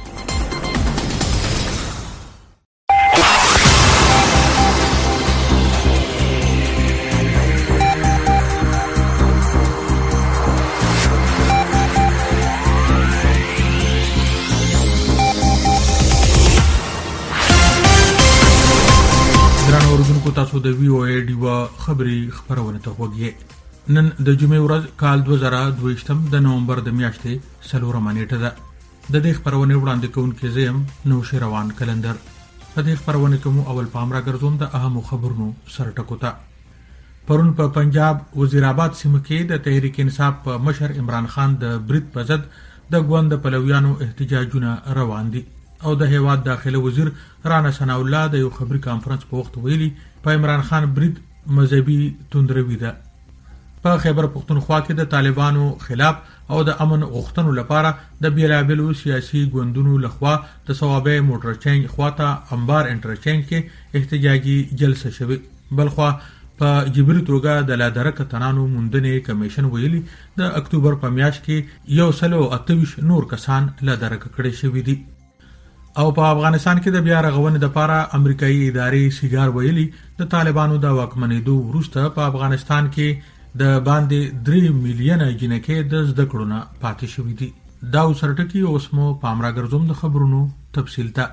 تاسو د وی او ای ډیوا خبري خبرونه ته وګورئ. نن د جمعې ورځ کال دوه زره دویشتم د نومبر د میاشتې څلورمه نیټه ده. د دې خبرونه وړاندې کوونکی زم نو شروان کلندر. په دې خبرونه کې مو اول پام راګرځوم د اهمو خبرونو سرټکو ته. پرون په پنجاب وزیر آباد سیمه کې د تحریک انصاف په مشر عمران خان د برید په ضد د ګوند پلویانو احتجاجونه روان دي او د هیواد داخله وزیر رانا ثناء الله د یو خبري کانفرنس په وخت ویلي په عمران خان برید مذهبي توندروي ده. په خیبر پښتونخوا کې د طالبانو خلاف او د امن غوښتنو لپاره د بیلابلو سیاسي ګوندونو لخوا د صوابه موټر چینج خواته انبار انټرچینج کې احتجاجي جلسه شوه. بلخوا په جبري توګه د لا درکه تنانو موندنې کمیشن ویلي د اکتوبر په میاشت کې یو سلو اته ویشت نور کسان لا درکه کړي شوي دي. او په افغانستان کې د بیا رغونې لپاره امریکایي ادارې سیګار ویلي د طالبانو د واکمنېدو وروسته په افغانستان کې د باندې درې میلیونه جنکې د زده کړو نه پاتې شوې دي. دا وسرټکی اوس مو پامرا ګرځوم د خبرونو تفصیل ته.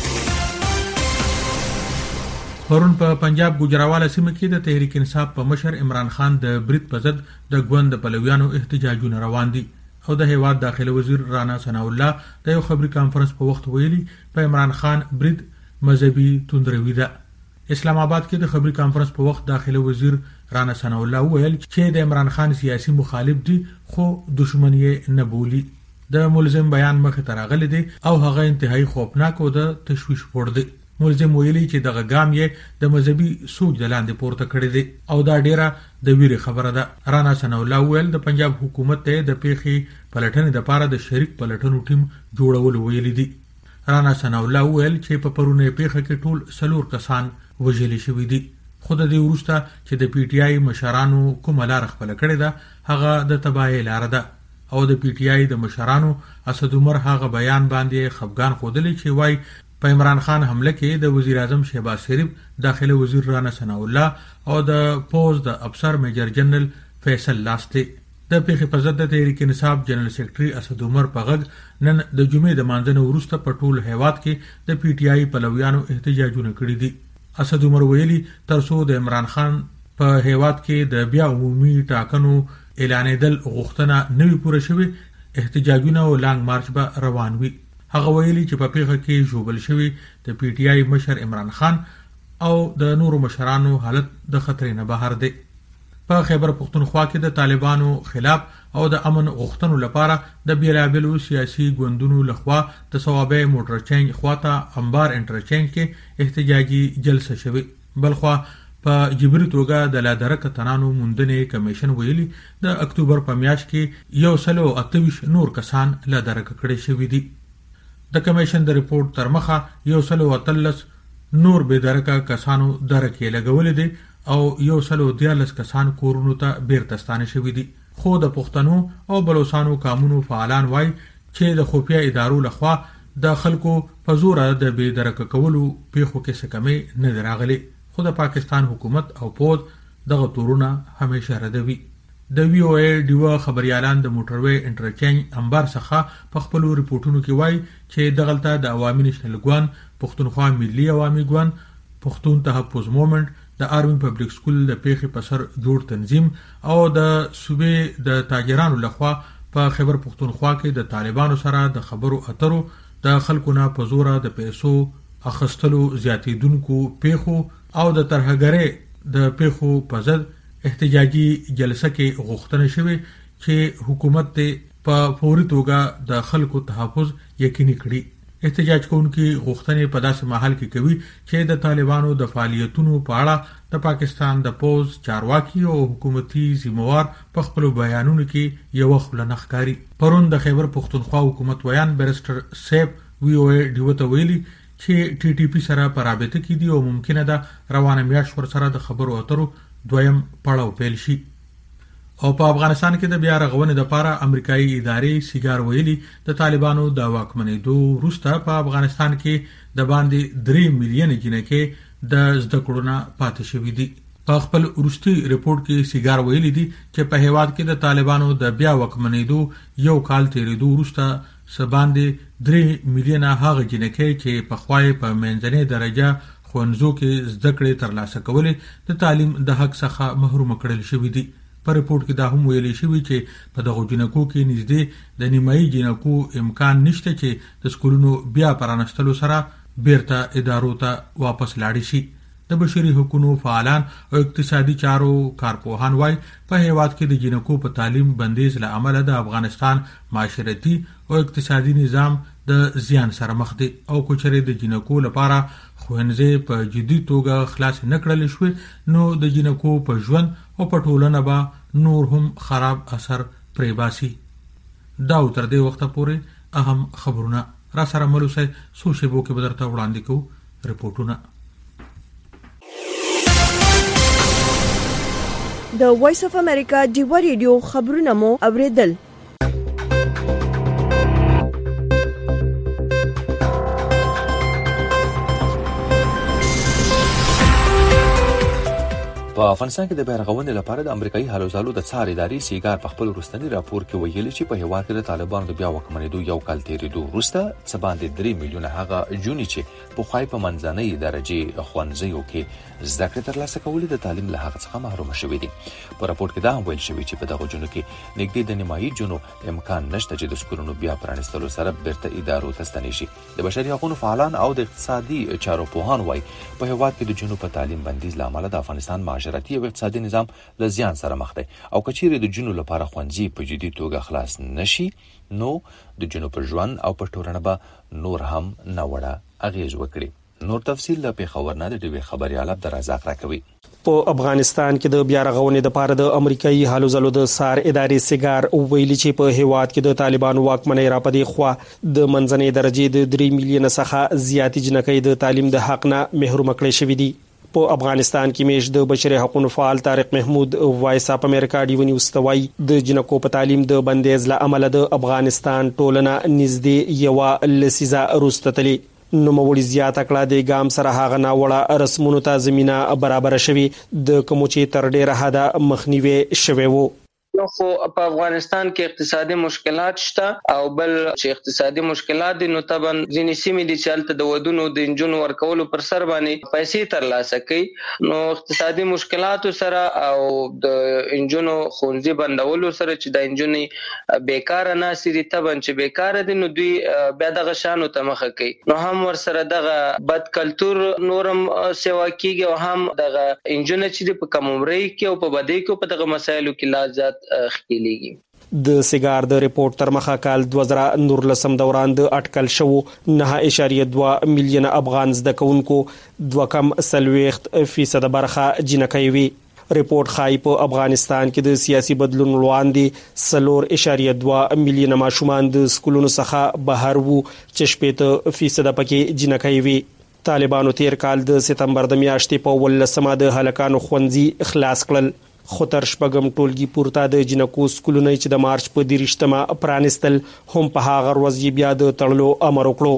پرون په پنجاب ګوجراواله سیمه کې د تحریک انصاف په مشر عمران خان د برید په ضد د ګوند پلویانو احتجاجونه روان دي او د هیواد داخله وزیر رانا ثناء الله د یو خبري کانفرنس په وخت ویلي په عمران خان برید مذهبي توندروي ده. اسلام آباد کې د خبري کانفرنس په وخت داخله وزیر رانا ثناء الله ویل چې د عمران خان سیاسي مخالف دي خو دشمن یې نه بولي. د ملزم بیان مخ ته راغلی دی او هغه انتهایی خوفناک او د تشویش وړ دی. ملزم ویلي چې دغه ګام یې د مذهبي سوچ د لاندې پورته کړی دی او دا ډیره د ویرې خبره ده. رانا ثناء الله ویل د پنجاب حکومت ته د پیښې پلټنې لپاره د شریک پلټنو ټیم جوړول ویلي دي. رانا ثناء الله ویل چې په پرونه پیښه کې ټول سلور کسان وژل شوي دي. خو د دې وروسته چې د پی ټی آی مشرانو کومه لار خپل کړې ده هغه د تباہي لار ده او د پی ټی آی د مشرانو اسد عمر هغه بیان باندې خفګان خودلی چې وای په عمران خان حمله کې د وزیر اعظم شهباز شریف داخله وزیر رانا ثناء الله او د پوز د افسر میجر جنرال فیصل لاسته د پیښې په ضد د تحریک انصاف جنرال سیکریټري اسد عمر په غږ نن د جمعې د مانځنه وروسته په ټول هیواد کې د پی ټی آی پلویانو احتجاجونه کړي دي. اسد عمر ویلي ترڅو د عمران خان په هیواد کې د بیا عمومي ټاکنو اعلانېدل غوښتنه نوي پوره شوي احتجاجونه او لانګ مارچ به روان وي. هغه ویلي چې په پیښه کې ژوبل شوی د پی ټی آی مشر عمران خان او د نورو مشرانو حالت د خطر نه بهر دی. په خیبر پختونخوا کې د طالبانو خلاف او د امن غوښتنو لپاره د بیلابلو سیاسي ګوندونو لخوا د صوابه موټر چینج خواته انبار انټرچینج کې احتجاجي جلسه شوه. بلخوا په جبري توګه د لادرکه تنانو موندنې کمیشن ویلي د اکتوبر په میاشت کې یو سلو اتویش نور کسان لادرکه کړي شوي دي. د کمیشن د ریپورت تر مخه یو سلو اتلس نور به درکه کسانو درکې لګولې دي او یو سلو دیالس کسان کورونو ته بیرته ستانه شوي دي. خو د پښتنو او بلوچستانو قانونو فعالان وای چې د خفیه ادارو لخوا د خلکو په زور د به درکه کولو پیښو کې څه کمی نه راغلي. خو د پاکستان حکومت او پوز دغه تورونه همیشه ردوي. د وی او ای ډیو خبريالان د موټروي انټرچینج انبار څخه په خپل ریپورتونو کې وایي چې دغلطه د عوامي نشنل ګوند پښتونخوا ملي عوامي ګوند پښتون تحفظ موومنت د آرمي پبلک سکول د پیښې په سر جوړ تنظیم او د صوبې د تاجرانو لخوا په خیبر پښتونخوا کې د طالبانو سره د خبرو اترو د خلکو نه په زور د پیسو اخستلو زیاتیدونکو پیښو او د ترهګرۍ د پیښو په ضد احتجاجي جلسه کې غوښتنه شوه چې حکومت ته په فوري توګه د خلکو تحفظ یقیني کړي. احتجاج کوونکي غوښتنې په داسې محل کې کوي چې د طالبانو د فعالیتونو په اړه د پاکستان د پوز چارواکي او حکومتي ذمہوار په خپل بیانونو کې یو خلنه ښکاری. پرون د خیبر پښتونخوا حکومت ویان بیرستر سیب وی او ای ډیوته ویلي چې ټي ټي پی سره په رابطه کې دي او ممکنه ده روانه میاشت ور سره د خبرو اترو دویم پړاو پیل شي. او په افغانستان کې د بیا رغونې لپاره امریکایي ادارې سیګار ویلي د طالبانو د واکمنېدو وروسته په افغانستان کې د باندې درې میلیونه جنکې د زده کړو نه پاتې شوي دي. په خپل وروستي ریپورت کې سیګار ویلي دي چې په هیواد کې د طالبانو د بیا واکمنېدو یو کال تیریدو وروسته سباندې درې میلیونه هغه جنکې چې په خوای په منځنۍ درجه خوندزو کې زده کړې ترلاسه کولې د تعلیم د حق څخه محروم کړل شوي دي. په ریپورت کې دا هم ویل شوی چې په دغه جنکو کې نږدې د نیمایي جنکو امکان نشته چې د سکولونو بیا پرانستلو سره بیرته ادارو ته واپس لاړ شي. د بشري حقوقو فعالان او اقتصادي چارو کارپوهان وایي په هیواد کې د جنکو په تعلیم بندیز له امله د افغانستان معاشرتي او اقتصادي نظام د زیان سره مخ دی او کوچري د جنکو لپاره خوندې په جدي توګه خلاص نکړل شوې نو د جنکو په ژوند او په ټولنه به نور هم خراب اثر پرې باسي. دا تر دې وخته پورې اهم خبرونه را سره ملوسه سوشيبو کې بدرته وړاندې کو ریپورتونه. د وایس اف امریکا ډیو ریډیو خبرونه مو اوریدل. په افغانستان کې د بیرغونې لپاره د امریکایي هلو ځلو د څار ادارې سیګار په خپل وروستني راپور کې ویلي چې په هیواد کې د طالبانو د بیا واکمنېدو یو کال تېرېدو وروسته څه باندې درې میلیونه هغه جونې چې پخوای په منځنۍ درجې ښوونځیو کې زده کړې ترلاسه کولې د تعلیم له هغه څخه محرومه شوي دي. په راپور کې دا هم ویل شوي چې په دغو جونو کې نږدې د نیمایي جونو امکان نشته چې د سکولونو بیا پرانیستلو سره بیرته ادارو ته ستنې شي. د بشري حقوقو فعالان او د اقتصادي چارو پوهان وایي په هیواد کې د جونو په تعلیم بندیز له امله د افغانستان معاشرتي او اقتصادي نظام له زیان سره مخ دی او که چیرې د جونو لپاره ښوونځي په جدي توګه خلاص نشي نو د جونو په ژوند او په ټولنه به نور هم ناوړه اغیز وکړي. نور تفصیل له پیښور نه د ډیوی خبريال عبدالرزاق راکوي. په افغانستان کې د بیا رغونې د پاره د امریکایي هلو ځلو د سار ادارې سیګار ویلي چې په هیواد کې د طالبانو واکمنۍ را پدې خوا د منځنۍ درجې د درې میلیونه څخه زیاتې جنکۍ د تعلیم د حق نه محروم کړي شوې دي. په افغانستان کې میش د بشري حقوقو فعال طارق محمود وایس اپ امریکا ډیو نیوز توای د جنکو په تعلیم د بندیز له امله د افغانستان ټولنه نږدې یو لسیزه روستتلی نو موري زیات کړه د ګام سره هغه ناوړه رسمونو ته زمينه برابر شوي د کومچې تر ډیره حدا مخنیوي شوي وو. خو په افغانستان کې اقتصادي مشکلات شته او بل چې اقتصادي مشکلات دي نو طبعا ځینې سیمې دي چې هلته د ودونو د انجونو ورکولو پر سر باندې پیسې ترلاسه کوي نو اقتصادي مشکلاتو سره او د انجونو ښوونځي بندولو سره چې د انجونې بیکاره ناسې دي طبعا چې بیکاره دي نو دوی بیا دغه شانو ته مخه کوي نو هم ورسره دغه بد کلتور نورم سیوا کیږي او هم دغه انجونې چې په کم عمرۍ کې او په بدۍ کې په دغه مسایلو کې لا زیات خېلېږي. د سیګار د ریپورت تر مخه کال دوه زره نورلسم دوران د اټکل شو نه اشاریه دوه میلیونه افغان زده کوونکو دوه کم سلويخت فیصد برخه جنکۍ وي. ریپورت خای په افغانستان کې د سیاسي بدلون وړاندې سلور اشاریه دوه میلیونه ماشومان د سکولونو څخه بهر وو چې شپږ فیصد پکې جنکۍ وي. طالبانو تیر کال د سپتمبر د میاشتې په ولسمه د هلکانو ښوونځي خلاص کړل خو تر شپږم ټولګي پورته د جنکو سکولونو چې د مارچ په دیرشتمه پرانستل هم په هغه ورځ بیا د تړلو امر وکړو.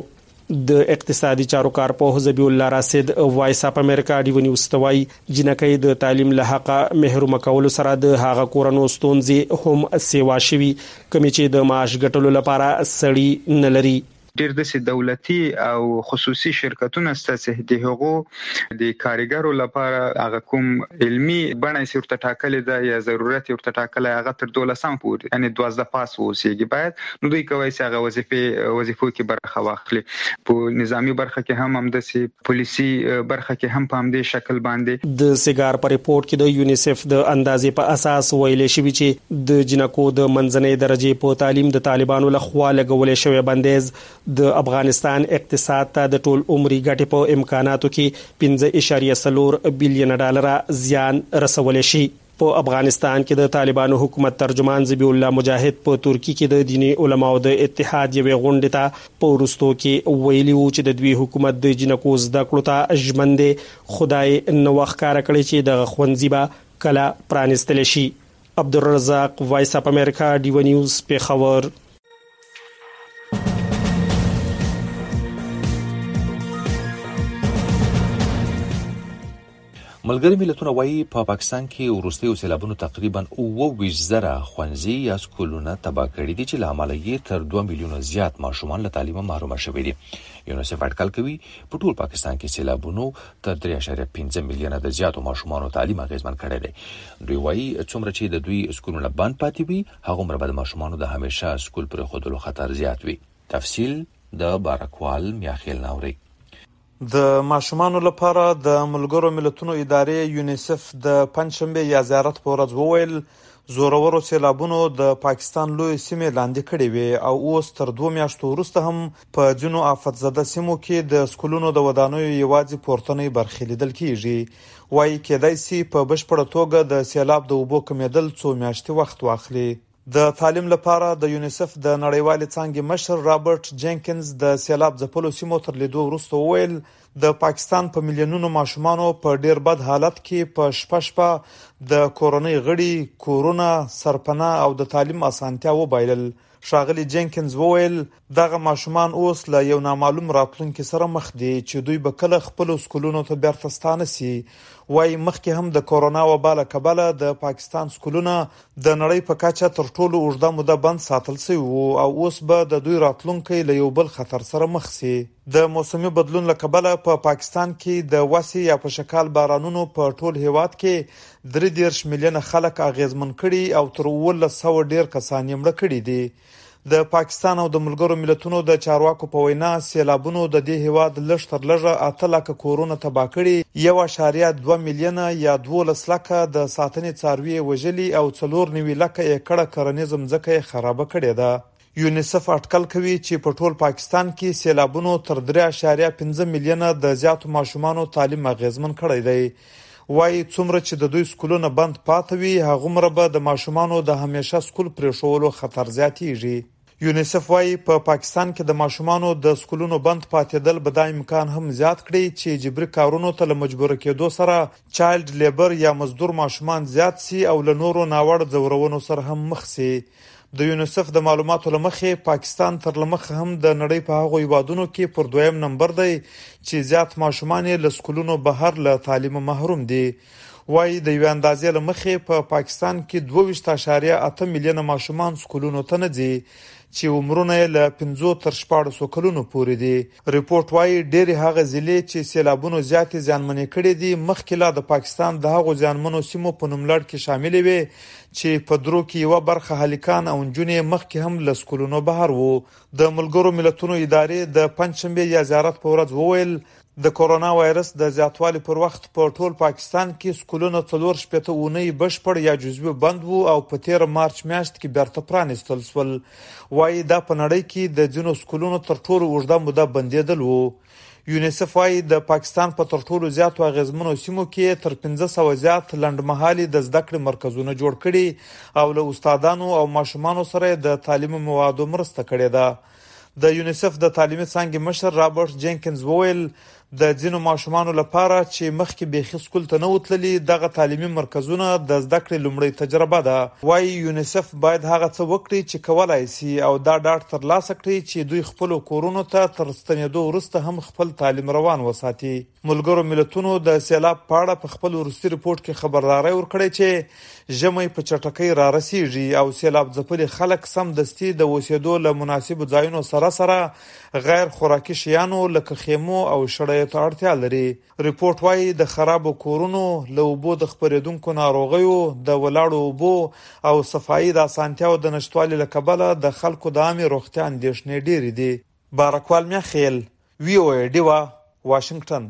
د اقتصادي چارو کارپوه زبی الله راشد وایس اپ امریکا ډیو نیوز توای جنکۍ د تعلیم له حق محروم کولو سره د هغه کورونو ستونزې هم سیوا شوي کمی چې د معاش ګټلو لپاره سړی نه لري. ډېر د دولتي او خصوصي شرکتونو ستاسو د هغو د کارګرو لپاره هغه کوم علمي بڼه سورته ټاکلې ده یا ضرورت ورته ټاکلې هغه تر دولسم پورې یعنی دوازده پاس وسیږي باید نو دوی کوي چې هغه وظیفه وظیفو کې برخه واخلي. په نظامی برخه کې هم هم د پولیسي برخه کې هم په همدې شکل باندې. د سیګار په ریپورت کې د یونیسف د اندازې په اساس ویل شوی چې د جنکو د منځنۍ درجې په تعلیم د طالبانو لخوا لګولې شوی بندیز د افغانستان اقتصاد ته د ټول عمري ګټې په امکاناتو کې پنځه اشاریه څلور بلین ډالر زیان رسول شي. په افغانستان کې د طالبانو حکومت ترجمان زبی الله مجاهد په ترکی کې د دینی علماو د اتحاد یوې غونډې ته په ورستو کې ویلي وو چې د دوی حکومت د جنکو زده کړو ته ژمنده خدای نو ښکارا کړی چې د خوندزي به کله پرانستل شي. عبدالرزاق وایس اپ امریکا ډیو نیوز پیښور. ملګری ملتونه وایي په پاکستان کې وروستیو سیلابونو تقریبا اووه ویشت زره ښوونځي یا سکولونه تباه کړي دي چې له امله یې تر دوه میلیونه زیات ماشومان له تعلیمه محروم شوي دي. یونیسف اټکل کوي په ټول پاکستان کې سیلابونو تر درې اعشاریه پنځه میلیونه د زیاتو ماشومانو تعلیم اغیزمن کړی دی. دوی وایي څومره چې د دوی سکولونه بند پاتې وي هغومره به د ماشومانو د همیشه سکول پرېښودلو خطر زیات وي. تفصیل د بارکوال میاخیل ناوري. د ماشومانو لپاره د ملګرو ملتونو ادارې یونیسف د پنځشنبه یا زیارت په ورځ وویل زورورو سیلابونو د پاکستان لوی سیمې لاندې کړې وي او اوس تر دوه میاشتو وروسته هم په ځینو آفتزده سیمو کې د سکولونو د ودانیو یوازې پورتنۍ برخې لیدل کیږي. وايي کېدای شي په بشپړه توګه د سیلاب د اوبو کمیدل څو میاشتې وخت واخلي. د تعلیم لپاره د یونیسف د نړیوالې څانګې مشر رابرټ جینکنز د سیلاب ځپلو سیمو تر لیدو وروسته وویل د پاکستان په میلیونونو ماشومانو په ډیر بد حالت کې په شپه شپه د کورونی غړي کورونه سرپناه او د تعلیم اسانتیا وبایلل. ښاغلي جینکینز وویل دغه ماشومان اوس له یو نامعلوم راتلونکي سره مخ دي چې دوی به کله خپل سکولونو ته بیرته ستانه سي. وایي مخکې هم د کورونا وبا له کبله د پاکستان سکولونه د نړۍ په کچه تر ټولو اوږده موده بند ساتل شوي وو او اوس به د دوی راتلونکی له یو بل خطر سره مخ سي. د موسمي بدلون له کبله په پا پاکستان کې د وسې یا په شکال بارانونو په ټول هیواد کې درې دېرش میلیونه خلک اغیزمن کړي او تر اوولس سوه ډیر کسان یې مړه کړي دي. د پاکستان او د ملګرو ملتونو د چارواکو په وینا سیلابونو د دې هیواد لږ تر لږه اته لکه کورونه تباه کړي، یو اعشاریه دوه میلیونه یا دولس لکه د ساتنې څاروي وژلي او څلور نوي لکه ایکړه کرنیزه ځمکه یې خرابه کړې ده. یونیسف اټکل کوي چې په ټول پاکستان کې سیلابونو تر درې اعشاریه پنځه میلیونه د زیاتو ماشومانو تعلیم اغیزمن کړی دی. وایي څومره چې د دوی سکولونه بند پاتې وي هغومره به د ماشومانو د همیشه سکول پرېښولو خطر زیاتیږي. یونیسف وایي په پا پاکستان کې د ماشومانو د سکولونو بند پاتېدل به دا امکان هم زیات کړي چې جبري کارونو ته له مجبوره کېدو سره چایلډ لیبر یا مزدور ماشومان زیات سي او له نورو ناوړه ځورونو سره هم مخ سي. د یونیسف د معلوماتو له مخې پاکستان تر له مخه هم د نړۍ په هغو هیوادونو کې پر دویم نمبر دی چې زیات ماشومان یې له سکولونو بهر له تعلیم محروم دي. وایي د یوې اندازې له مخې په پا پاکستان کې دوه ویشت اعشاریه اته میلیونه ماشومان سکولونو ته نه ځي چې عمرونه یې له پنځو تر شپاړسو کلونو پورې دي. ریپورت وایي ډېرې هغه ضلعې چې سیلابونو زیاتې زیانمنې کړې دي مخکې لا د پاکستان د هغو زیانمنو سیمو په نوملړ کې شاملې وې چې په درو کې یوه برخه هلکان او نجونې مخکې هم له سکولونو بهر وو. د ملګرو ملتونو ادارې د پنجشنبې یا زیارت په ورځ وویل د کورونا وایرس د زیاتوالي پر وخت په ټول پاکستان کې سکولونه څلور شپېته اونۍ بشپړ یا جزوي بند وو او په تېره مارچ میاشت کې بیرته پرانیستل شول. وایي دا په نړۍ کې د ځینو سکولونو تر ټولو اوږده موده بندېدل وو. یونیسف وایي د پاکستان په تر ټولو زیاتو اغیزمنو سیمو کې تر پنځه سوه زیات لنډمهالي د زده کړې مرکزونه جوړ کړي او له استادانو او ماشومانو سره د تعلیمي موادو مرسته کړې ده. د یونیسف د تعلیمي څانګې مشر رابرټ جینکینز وویل د ځینو ماشومانو لپاره چې مخکې بیخي سکول ته نه وتللي دغه تعلیمي مرکزونه د زده کړې لومړۍ تجربه ده. وایي یونیسف باید هغه څه وکړي چې کولای سي او دا ډاډ ترلاسه کړي چې دوی خپلو کورونو ته تر ستنېدو وروسته هم خپل تعلیم روان وساتي. ملګرو ملتونو د سیلاب په اړه په خپل وروستي رپورټ کې خبرداری ورکړی چې ژمی په چټکۍ را رسیږي او سیلاب ځپلي خلک سمدستي د اوسېدو له مناسبو ځایونو سره سره غیر خوراکي شیانو لکه خیمو او شړیو ته اړتیا لري. ریپورټ وایي د خرابو کورونو، له اوبو د خپرېدونکو ناروغیو، د ولاړو اوبو او صفایي د اسانتیاو د نشتوالي له کبله د خلکو د عامې روغتیا اندېښنې ډېرې دي. بارکوال میاخیل، وی او ای ډیوا، واشنگټن.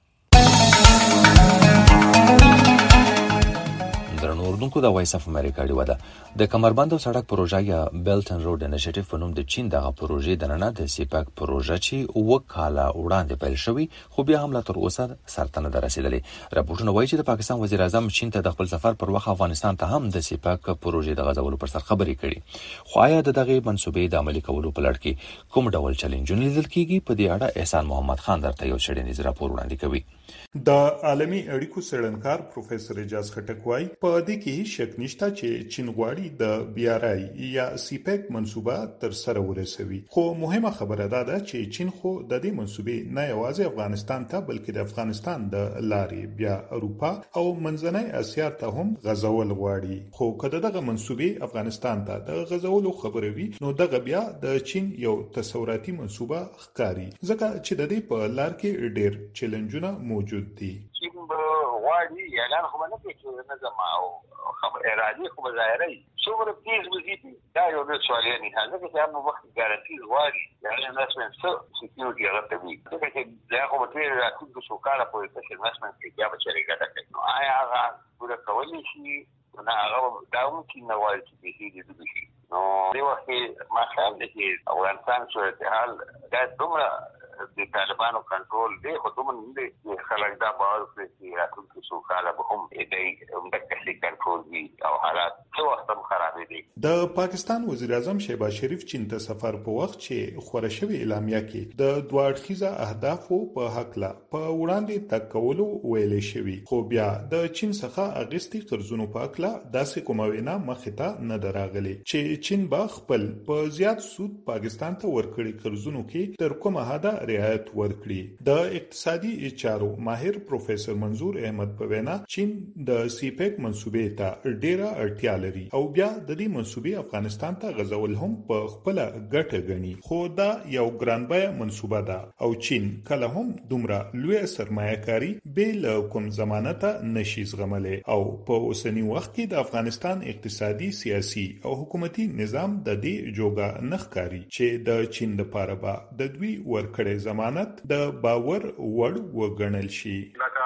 درنو اردوونکو د وایس اف امریکا ډیوا ده د کمربند او سړک پروژه یا بیلټ اینډ روډ انیشیټیو په نوم د چین دغه پروژې د ننه د سیپاک پروژه چې اووه کاله وړاندې پیل شوی خو بیا هم لا تر اوسه سرته نه ده رسېدلې. راپورټونه وایي چې د پاکستان وزیر اعظم چین ته د خپل سفر پر وخت افغانستان ته هم د سیپاک پروژې د غځولو پر سر خبرې کړي. خو آیا د دغه منصوبې د عملي کولو په لړ کې کوم ډول چیلنجونه لیدل کیږي؟ په دې اړه احسان محمد خان درته یو څېړنیز راپور وړاندې کوي. د عالمي اړیکو څېړنکار پروفیسور اعجاز خټک وایي په دې کې هیڅ شک نشته چې چین غواړي د بي آر آی یا سیپاک منصوبه تر سره ورسوي. خو مهمه خبره ده, ده چې چین خو د دې منصوبې نه یوازې افغانستان ته بلکې د افغانستان د لارې بیا اروپا او منځنۍ اسیا ته هم غځول غواړي. خو کله دغه منصوبې افغانستان ته د غځولو خبره وي نو دغه بیا د چین یو تصوراتي منصوبه ښکاري ځکه چې د دې په لار کې ډېر چیلنجونه موجود دي. چین غواړي اعلان خو نه کوي چې نظم او خبر ارادي خو ظاهري څومره تیز وزيدي دا یو ډېر سوالي نه هغه چې هم وخت ګارانټي غواړي یعنی انویسټمنټ څه سکیورټي هغه ته وي دا چې دا خو به راټول شو کاله په تاسو انویسټمنټ کې بیا به چیرې ګټه کوي. آیا هغه پوره کولی شي نه هغه دا ممکن نه وایي چې دې دې شي نو دی وخت ما خیال دی چې افغانستان صورتحال دا دومره د طالبانو کنټرول دی خو دومره نه دی خلک دا باور کوي چې راتلونکي څو کاله به هم دې همدغه کنټرول وي او حالات څه وخت هم خرابې دي. د پاکستان وزیر اعظم شهباز شریف چین ته سفر په وخت چې خوره شوی اعلامیه کې د دوه اړخیزه اهدافو په حق لا په وړاندې تک کولو ویلې شوی، خو بیا د چین څخه اغستې قرضونو په حق لا داسې کومه وینا مخې ته نه دراغلي چې چین با خپل په زیات سود پاکستان ته ورکړي قرضونو کې تر کومه حده رعایت ورکړي. د اقتصادي چارو ماهر پروفیسور منظور احمد په وینا چین د سیپیک منصوبې ته ډیره اړتیا لري او بیا د دې منصوبې افغانستان ته غځول هم په خپل ګټه غني، خو دا یو ګرانبیه منصوبه ده او چین کله هم دومره لوی سرمایه‌کاري بیل کوم ضمانت نشي زغملای او په اوسنی وخت کې د افغانستان اقتصادي سیاسي او حکومتي نظام د دې جوګه نخکاری چې د چین لپاره به د دوی ورکړې ضمانت د باور وړ وګڼل شي.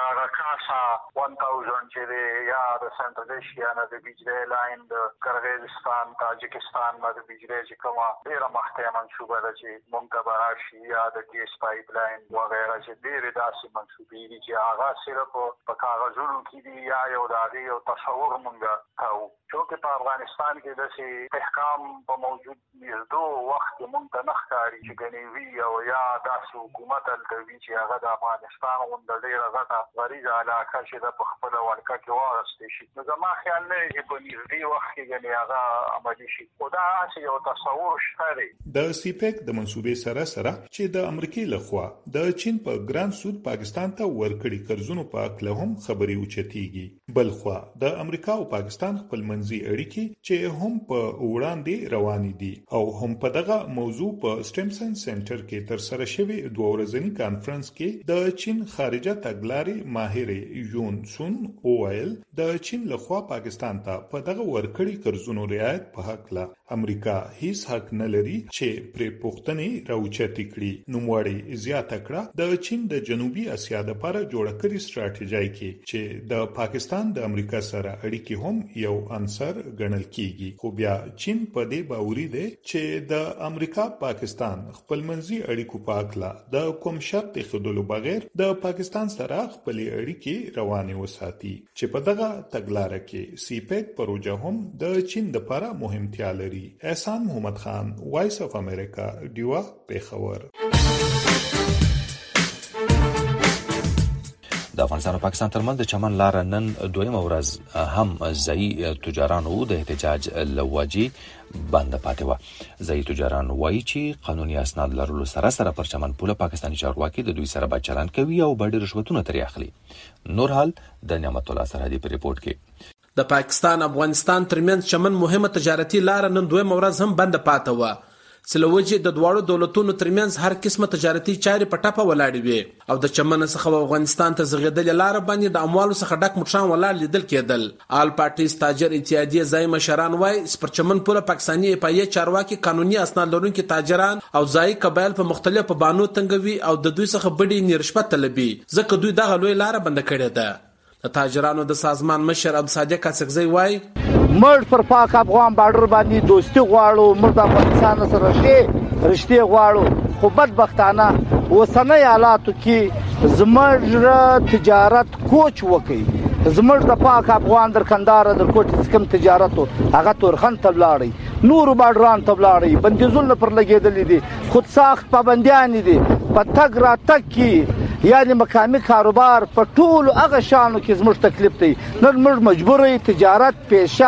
one thousand چې دی یا د سنټرل ایشیا نه د بجلی لاین د قرغیزستان تاجکستان نه د بجلی چې کومه ډیره مخته منصوبه ده چې مونږ ته به راشي یا د ګیس پایپ لاین وغیره چې ډیرې داسې منصوبې دي چې هغه صرف په کاغذونو کې دي یا یو د هغې یو تصور مونږ کوو. چونکې په افغانستان کې داسې استحکام په موجود نږدو وخت کې مونږ ته نه ښکاري چې ګنې وي او یا داسې حکومت هلته وي چې هغه د افغانستان غونډه ډیره غټه غریزه علاقه چې ده په خپله ولکه کې واغستی شي. نو زما خیال نه دی چې په نږدې وخت کې ګنې هغه عملي شي، خو دا هسې یو تصور شته دی. د سیپیک د منصوبې سره سره چې د امریکې لخوا د چین په ګران سود پاکستان ته ورکړي قرضونو په اړه هم خبرې اوچتېږي. بل خوا د امریکا او پاکستان خپل منځي اړیکې چې هم په وړاندې روانې دي او هم په دغه موضوع په سټیمسن سنټر کې تر سره شوی دوه ورځنی کانفرنس کې د چین خارجه تګلارې ماهر یون سون اوایل د چین لخوا پاکستان ته په دغه ورکړي قرضونو رعایت په حق لا امریکا هیڅ حق نه لري چې پرې پوښتنې راوچتې کړي. نوموړی زیاته کړه د چین د جنوبي اسیا لپاره جوړه کړې ستراتیژي کې چې د پاکستان د امریکا سره اړیکې هم یو عنصر ګڼل کیږي، خو بیا چین په دې باوري دی چې د امریکا پاکستان خپل منځي اړیکو په اړه د کوم شرط خودلو بغیر د پاکستان سره خپل اړیکې روانه وساتي چې په دغه تګلارې کې سیپیک پروژه هم د چین لپاره مهمتیا لري. احسان محمد خان، وایس اف امریکا، ډیوا، پیښور. د افغانستان او پاکستان ترمنځ د چمن لار نن دویمه ورځ هم ځایي تجارانو د احتجاج لواجی بند پاتې و. ځایي تجاران وایي چې قانوني اسناد لرلو سره سره پر چمن پوله پاکستاني چارواکي د دوی سره بد چلند کوي او باندې رشوتونه ترې اخلي. نور حال د نعمت الله سرحدي په ریپورت کې. د پاکستان افغانستان ترمنځ چمن مهمه تجارتي لار نن دویمه ورځ هم بند پاتې و. سلوجي د دواړو دولتونو ترمنځ هر قسمه تجارتي چاري په ټاپه ولاړې وي او د چمن څخه افغانستان ته زغیدل لار باندې د اموالو څخه ډک موټران ولاړ لیدل کېدل. آل پارټیز تاجر اتحادیه ځای مشران وای سپر چمن پوله پاکستاني پایې چارواکي قانوني اسناد لرونکي تاجران او ځای قبایل په مختلفو بانو تنګوي او د دوی څخه بډې نرشپت طلبي ځکه دوی دغه لوی لار بند کړې ده. د تاجرانو د سازمان مشر عبد صادق کاسکزی وای مړ پر پاک افغان بارډر باندې دوستي غواړو، مړ د افغانستان سره شي رښتیا غواړو، خو بدبختانه اوسنۍ حالاتو کې زموږ تجارت کوچ وکړي، زموږ د پاک افغان در کندهار در کوټ کم تجارت هغه تورخن ته ولاړی، نور بارډران ته ولاړی، بندیزونه پر لګېدلې دي، خود ساخت پابندیان دي په تګ را تګ کې یعنی مقامی کاروبار په ټولو هغه شانو کې زموږ تکلیف دی. نن موږ مجبور یو تجارت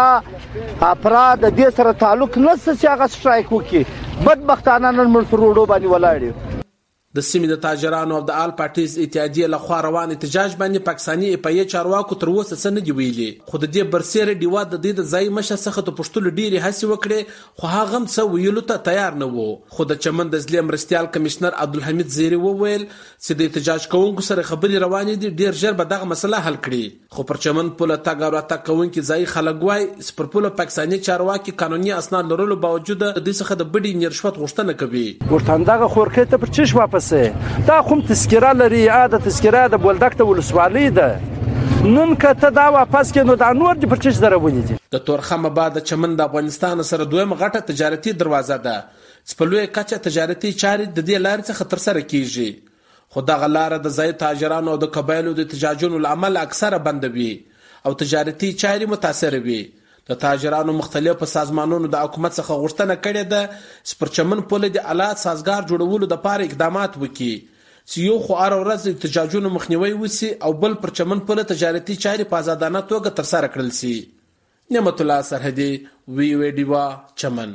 پیشه افراد د دې سره تعلق نشته چې هغه سټرایک وکړي. بدبختانه نن موږ پر روډو باندې ولاړ یو. د سیمې د تاجرانو او د آل پارټیز اتحادیه لخوا روان احتجاج باندې پاکستاني پایې چارواکو تر اوسه څه نه دی ویلي، خو د دې برسېره ډیوا د دې د ځای مشر څخه ته پښتو ډېری هڅې وکړې خو هغه هم څه ویلو ته تیار نه وو. خو د چمن د ځلې مرستیال کمشنر عبدالحمید زیری وویل چې د احتجاج کوونکو سره خبرې روانې دي، ډېر ژر به دغه مسله حل کړي. خو پر چمن پوله تګ او راتګ کوونکي ځای خلک وایي سپر پوله پاکستاني چارواکي قانوني اسناد لرلو باوجود د دې څخه د بډې نرشوت غوښتنه کوي. ورته دغه خورکې ته پر چش واپسې دا خو تذکره لري، عادت تذکره د بولدک ته ولسوالۍ ده، نن کته دا واپس کینو دا نور د پرچش درولې دي. د تورخم بعد چمن د افغانستان سره دویم غټه تجارتي دروازه ده. سپلوي کچه تجارتي چارې د دې لارې څخه تر سره کیږي، خو دغه لار د ځای تاجرانو او د قبایلو د احتجاجونو لامل اکثره بند وي او تجارتي چارې متاثر وي. د تاجرانو مختلفو سازمانونو د حکومت څخه غوښتنه کړې ده چې پر چمن پوله د آلات سازګار جوړولو لپاره اقدامات وکړي چې یو خو هر ورځ احتجاجونو مخنیوي وسی او بل پر چمن پوله تجارتي چارې په آزادانه توګه ترسره کړل شي. نعمت الله سرحدي، وی وی ډیوا، چمن.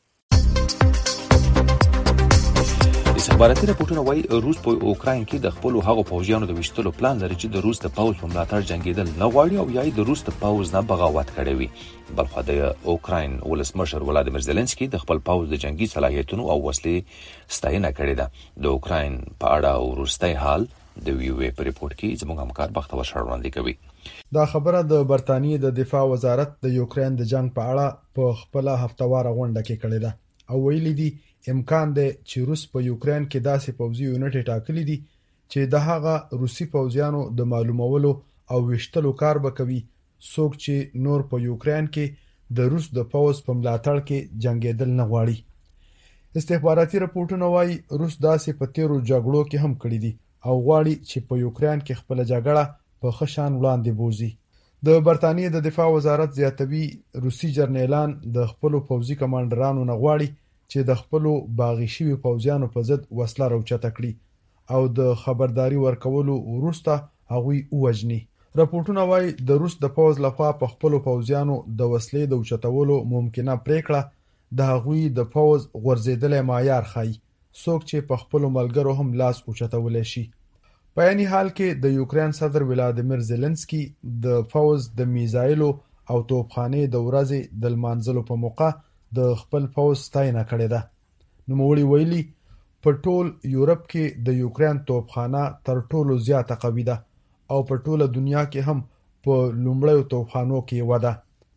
استخباراتي راپورټونه وایي روس په اوکراین کې د خپل هغو پوځیانو د وشتلو پلان لري چې د روس د پوځ په ملاتړ جنگیدل نه غواړي او یا د روس د پوځ نه بغاوت کړی وي. بلخو د اوکراین ولسمشر ولادیمیر زيلنسکي د خپل پوځ د جنگي صلاحیتونو او وسلې ستاینه کړې ده. د اوکراین په اړه وروستی حال د وی وی په ریپورت کې زموږ همکار بختور شاه وړاندې کوي. دا خبره د برتانیې د دفاع وزارت د یوکراین د جنگ په اړه په خپل هفتواره غونډه کې کړې ده او ویلي دي امکان دی چې روس په یوکراین کې داسې پوځي یونټ ټاکلي دي چې د هغه روسي پوځیانو د معلومولو او وشتلو کار وکوي څوک چې نور په یوکراین کې د روس د پوځ په ملاتړ کې جنگیدل نه غواړي. استخباراتي راپورټونه وایي روس داسې په تیرو جګړو کې هم کړی دي او غواړي چې په یوکراین کې خپل جګړه په خشان وړاندې بوزي. د برتانیې د دفاع وزارت زیاتوي روسي جرنیلان د خپل پوځي کمانډرانو نه غواړي چې د خپل باغی شوی پوځیانو په ضد وسله راوچته کړي او د خبرداري ورکولو وروسته هغوی ووجني. راپورټونه وایي د روس د پوځ لخوا په خپل پوځیانو د وسلې د اوچتولو ممکنه پریکړه د هغوی د پوځ غورځېدلې معیار ښيي څوک چې په خپل ملګرو هم لاس اوچتولی شي. په یعنی حال کې د یوکراین صدر ولادیمیر زيلنسکي د پوځ د میزایلو او توپخانې د ورځې د لمانځلو په موقع د خپل پوځ ستاینه کړې ده. نوموړي ویلي په ټول یورپ کې د یوکراین توپخانه تر ټولو زیاته قوي ده او په ټوله دنیا کې هم په لومړیو توپخانو کې وده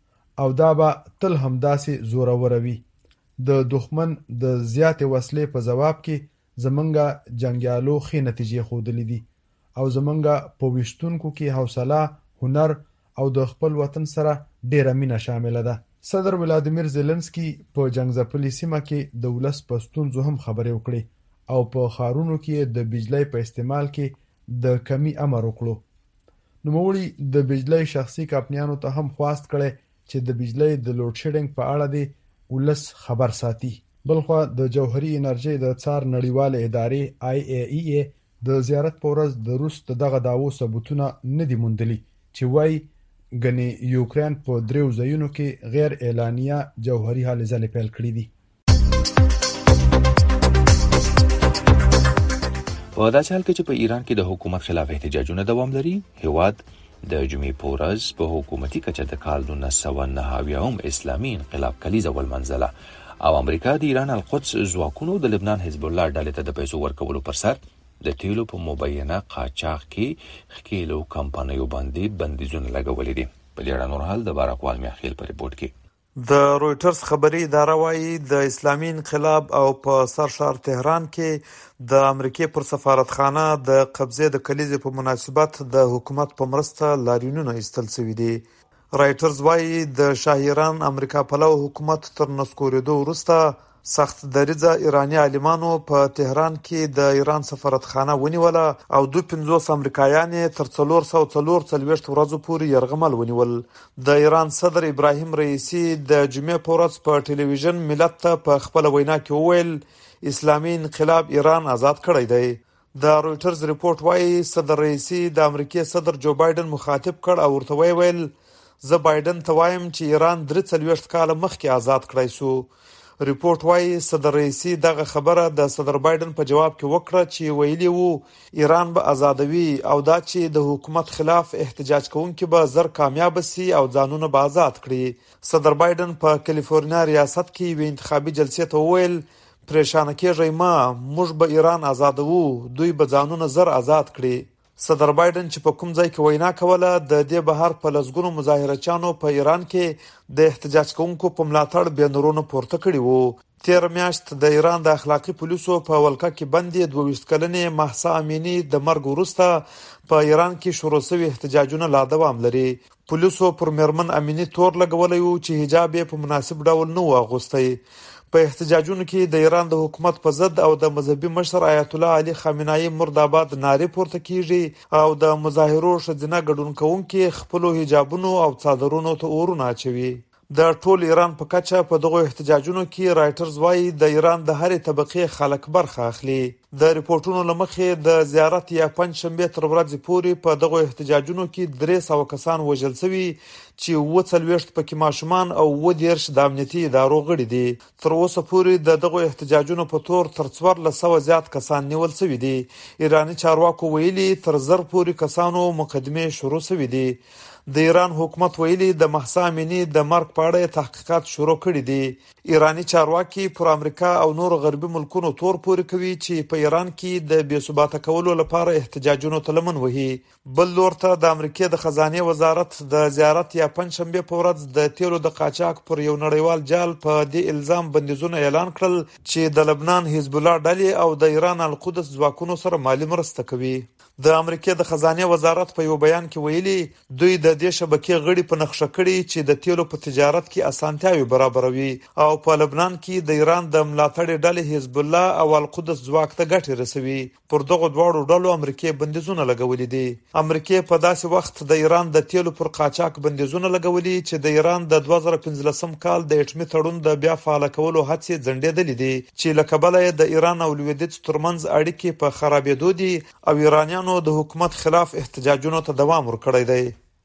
او دا به تل هم داسې زوروره وي. د دښمن د زیاتې وسلې په ځواب کې زمونږ جنګیالو ښې نتیجې ښودلې دي او زمونږ په ویشتونکو کې حوصله، هنر او د خپل وطن سره ډیره مینه شامله ده. صدر ولادیمیر زيلنسکي په جنگ ځپلې سیمه کې د ولس په ستونزو هم خبرې وکړې او په ښارونو کې د بجلی په استعمال کې د کمی امر وکړو. نوموړي د بجلی شخصي کمپنیانو ته هم خواست کړی چې د بجلی د لوډ شیډینګ په اړه د ولس خبر ساتي. بلخوا د جوهري انرژي د څار نړیواله ادارې آی ای ای ای د زیارت په ورځ د روس دغه داوو ثبوتونه نه دي موندلي چې وایي ګنې یوکراین په دریو ځایونو کې غیر اعلانیه جوهري هلې ځلې پیل کړې دي. په داسې حال کې چې په ایران کې د حکومت خلاف احتجاجونه دوام لري، هیواد د جمعې په ورځ په حکومتي کچه د کال نولس سوه نهه اویایم اسلامي انقلاب کلیزه ولمنځله او امریکا د ایران القدس ځواکونو د لبنان حزب الله ډلې ته د پیسو ورکولو پر سر د تیلو په مبینه قاچاق کې ښکیلو کمپنیو باندې بندیزونه لګولي دي. په دې اړه نور حال د بارکوال میاخیل په ریپورت کې د رویټرز خبري اداره وايي د اسلامي انقلاب او په سرشار تهران کې د امریکای پر سفارتخانه د قبضې د کلیزې په مناسبت د حکومت په مرسته لاریونونه ایستل شوي دي. رایټرز وايي د شاهیران امریکا پلو حکومت تر نسکورېدو وروسته سخت دریځه ایرانی عالمانو په تهران کې د ایران سفارتخانه ونیوله او دوه پنځوس امریکایان تر څلور سوه څلور څلوېښت ورځو پورې یرغمل ونیول. د ایران صدر ابراهیم رئیسی د جمعې په ورځ په ټلویزیون ملت ته په خپل وینا کې وویل اسلامي انقلاب ایران آزاد کړی دی. د رویټرز ریپورت وايي صدر رئیسی د امریکای صدر جو بایدن مخاطب کړ او ورته ویل زه بایدن ته وایم چې ایران درې څلوېښت کاله مخکې آزاد کړی سو. ریپورت وايي صدر رئیسی دغه خبره د صدر بایدن په جواب کې وکړه چې ویلي وو ایران به آزادوي او دا چې د حکومت خلاف احتجاج کوونکي به زر کامیاب سي او ځانونه به آزاد کړي. صدر بایدن په کالیفورنیا ریاست کې یو انتخابي جلسې ته وویل پریشانه کېږئ مه، موږ به ایران آزادوو، دوی به ځانونه زر آزاد کړي. صدر بایدن چې په کوم ځای کې وینا کوله د دې بهر په لسګونو مظاهرچیانو په ایران کې د احتجاج کوونکو په ملاتړ بینرونه پورته کړي وو. تیر میاشت د ایران د اخلاقی پولیسو په ولکه کې بندي دوه ویشت کلنې مهسا امینی د مرګ وروسته په ایران کې شروع شوي احتجاجونه لا دوام لري. پولیسو پر میرمن امینی تور لګولی وو چې حجاب یې په مناسب ډول نه و اغوستی. په احتجاجونو کې د ایران د حکومت په ضد او د مذهبي مشر آیت الله علي خامنه‌ای مرداباد نارې پورته کیږي او د مظاهرو ښځینه ګډون کوونکي خپلو حجابونو او څادرونو ته اورونه اچوي. د ټول ایران په کچه په دغه احتجاجونو کې رائټرز وايي د ایران د هرې طبقې خلک برخه اخلي. د ریپورتونو لمخې د زیارت یا پنځ شنبه تر ورځې پورې په دغه احتجاجونو کې درې سوه کسان وژل شوي چې اووه څلوېښت پکې ماشومان او اووه دېرش د امنیتي ادارو غړي دي. تر اوسه پورې د دغه احتجاجونو په تور تر څوارلس سوه زیات کسان نیول شوي دي. ایراني چارواکو ویلي تر زر پورې کسانو مقدمې شروع شوي دي. د ایران حکومت ویلي د مهسا امینی د مرګ په اړه تحقیقات شروع کړي دي. ایراني چارواکي پر امریکا او نور غربي ملکونو تور پورې کوي چې په ایران کې د بې ثباته کولو لپاره احتجاجونو ته لمن وهي. بل لور ته د امریکا د خزانه وزارت د زیارت یا پنځ شنبه په ورځ د تیلو د قاچاق پر یو نړیوال جال په دې الزام بندیزونه اعلان کړل چې د لبنان حزب الله ډلې او د ایران القدس ځواکونو سره مالی مرسته کوي. د امریکا د خزانه وزارت په یو بیان کې ویلي دوی د دې شبکې غړي په نقشه کړي چې د تیلو په تجارت کې اسانتیاوي برابروي او په لبنان کې د ایران د ملاتړ ډلې حزب الله او القدس ځواک ته ګټه رسوي. پر دغه دواړو ډلو امریکا بندیزونه لګولې دي. امریکا په داسې وخت د ایران د تیلو پر قاچاق بندیزونه لګولې چې د ایران د دوه زره پنځلسم کال د اټومي تړون د بیا فعال کولو هڅې ځنډېدلې دي چې له کبله د ایران او لویدیځ ترمنځ اړیکې په خرابېدو دي او ایرانیان نو د حکومت خلاف احتجاجونو ته دوام ورکړی دی.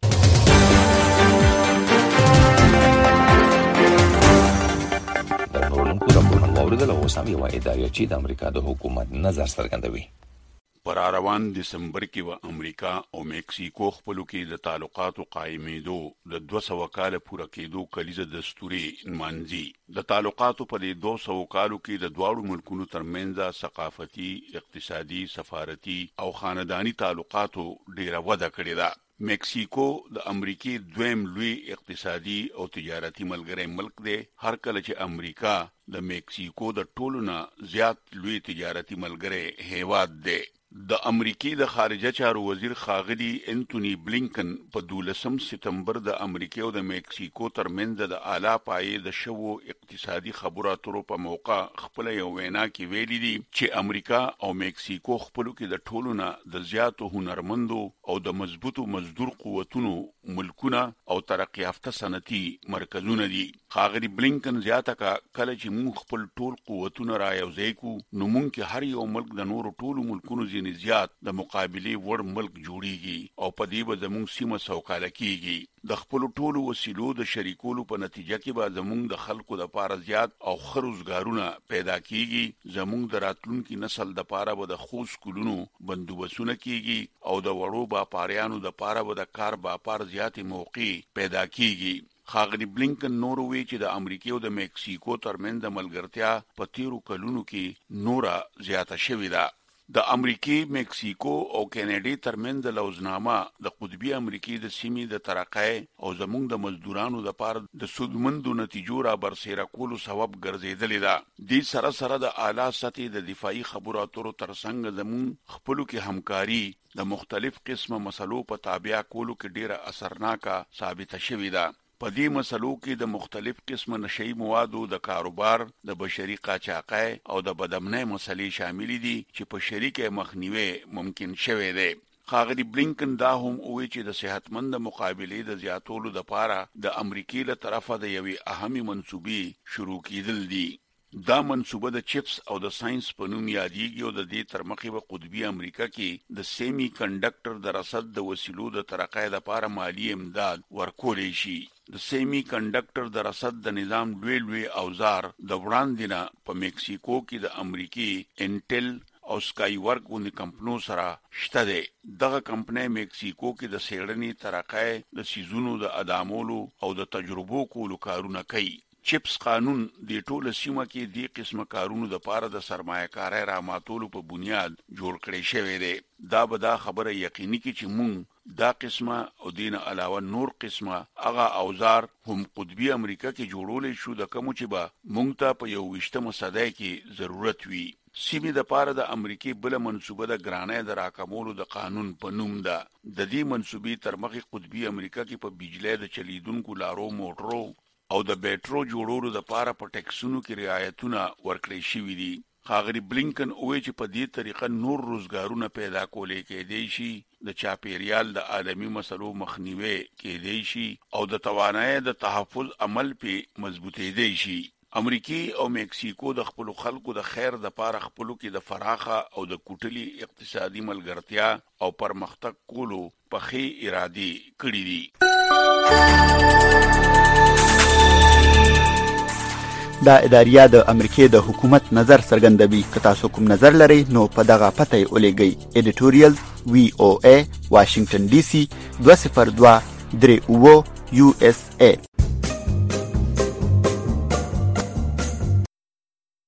د نورلونکو راپورونه واوریدل او اوس هم یوه اداریه د امریکا د حکومت نظر څرګندوي. پر روان دسمبر کې و امریکا او مکسیکو خپلو کې د تعلقاتو قائمېدو د دوه سوه کاله پوره کېدو کلیزه دستوري نمانځي. د تعلقاتو په دې دوه سوه کالو کې د دواړو ملکونو ترمنځ ثقافتي، اقتصادي، سفارتي او خاندانی تعلقاتو ډیره وده کړې ده. مکسیکو د امریکای دویم لوی اقتصادي او تجارتي ملګری ملک دی، هر کله چې امریکا د مکسیکو د ټولو نه زیات لوی تجارتي ملګری هیواد دی. د امریکای د خارجه چارو وزیر ښاغلي انټونی بلینکن په دولسم سپتمبر د امریکا او د مکسیکو ترمنځ د اعلی پایې د شوو اقتصادي خبرو اترو په موقع خپل یو وینا کې ویلي دي چې امریکا او مکسیکو خپلو کې د ټولو نه د زیاتو هنرمندو او د مضبوطو مزدور قوتونو ملکونه او ترقی یافته صنعتي مرکزونه دي. ښاغلي بلینکن زیاته کا کله چې موږ خپل ټول قوتونه را یوځای کو نو موږ کې هر یو ملک د نورو ټولو ملکونو ځینې زیات د مقابلې وړ ملک جوړیږي او په دې به زموږ سیمه سوکاله کیږي. د خپل ټولو وسیلو د شریکولو په نتیجه کې به زموږ د خلکو د پاره زیات او ښه روزګارونه پیدا کیږي. زموږ د راتلونکي نسل د پاره به د ښو سکولونو بندوبستونه کیږي او د وړو باپاریانو د پاره به د کار باپار زیاتې موقع پیدا کیږي. ښاغلي بلینکن نور وی چې د امریکا او د مکسیکو ترمنځ د ملګرتیا په تیرو کلونو کې نوره زیاته شوې ده. د امریکای، مکسیکو او کینیډا ترمنځ د لوزنامه د قطبي امریکای د سیمې د ترقۍ او زموږ د مزدورانو د پاره د سودمندو نتیجو را برسېره کولو سبب ګرځېدلې ده. دې سره سره د اعلی سطحې د دفاعي خبرو اترو ترڅنګ زموږ خپلو کې همکاري د مختلف قسمه مسلو په تابع کولو کې ډیره اثرناکه ثابته شوې ده. په دې مسلو کې د مختلف قسم نشئی موادو د کاروبار، د بشري قاچاقۍ او د بدامنۍ مسلې شامل دي چې په شریکه مخنیوي ممکن شوه دی. ښاغلي بلینکن دا هم وایي چې د صحتمند مقابلې د زیاتولو لپاره د امریکای له طرفه د یوې اهمي منصوبې شروع کیدل دي. دا منصوبه د چپس او د ساينس په نوم یادېږي او د دې تر مخې په قطبي امریکا کې د سیمی کنډکټر د رصد د وسیلو د ترقۍ لپاره مالی امداد ورکولی شي. د سیمی کنډکټر د رصد د نظام لوی لوی اوزار د وړاندې نه په مکسیکو کې د امریکای انټل او سکای ورک غونډې کمپنو سره شته دی. دغه کمپنۍ مکسیکو کې د سیړنې ترقۍ د سیزونو د ادامولو او د تجربو کولو کارونه کوي. چپس قانون د ټوله سیمه کې د قسمه کارونو د پاره د سرمایه‌کارۍ راماتولو په بنیاد جوړ کړی شوی دی. دا به دا خبره یقیني کی چې مونږ دا قسمه او دین علاوه نور قسمه هغه اوزار هم قطبي امریکا کې جوړول شو د کوم چې به مونږ ته په یو وشتمه صدای کې ضرورت وي. سیمه د پاره د امریکای بل منسوبه د ګرانۍ د راکمولو د قانون په نوم ده. د دې منسوبې تر مخې قطبي امریکا کې په بجلی د چلیدونکو لارو موټرو او د بیټرو جوړولو د پاره په ټیکسونو کې رعایتونه ورکړې شوې دي. ښاغلي بلینکن وایي چې په دې طریقه نور روزګارونه پیدا کولای کېدای شي، د چاپیریال د عالمي مسلو مخنیوي کېدای شي او د توانایي د تحفظ عمل په مضبوطېدای شي. امریکای او مکسیکو د خپل خلکو د خیر د پاره خپلو کې د فراخه او د کوټلي اقتصادي ملګرتیا او پرمختګ کولو په خې ارادي کړې دي. دا اداریه د امریکای د حکومت نظر څرګندوي. که تاسو کوم نظر لرئ نو په دغه پته یې ولېږئ. ایډیټوریال وی او ای واشنگټن ډي سي دوه صفر دوه درې اوه یو اس ای.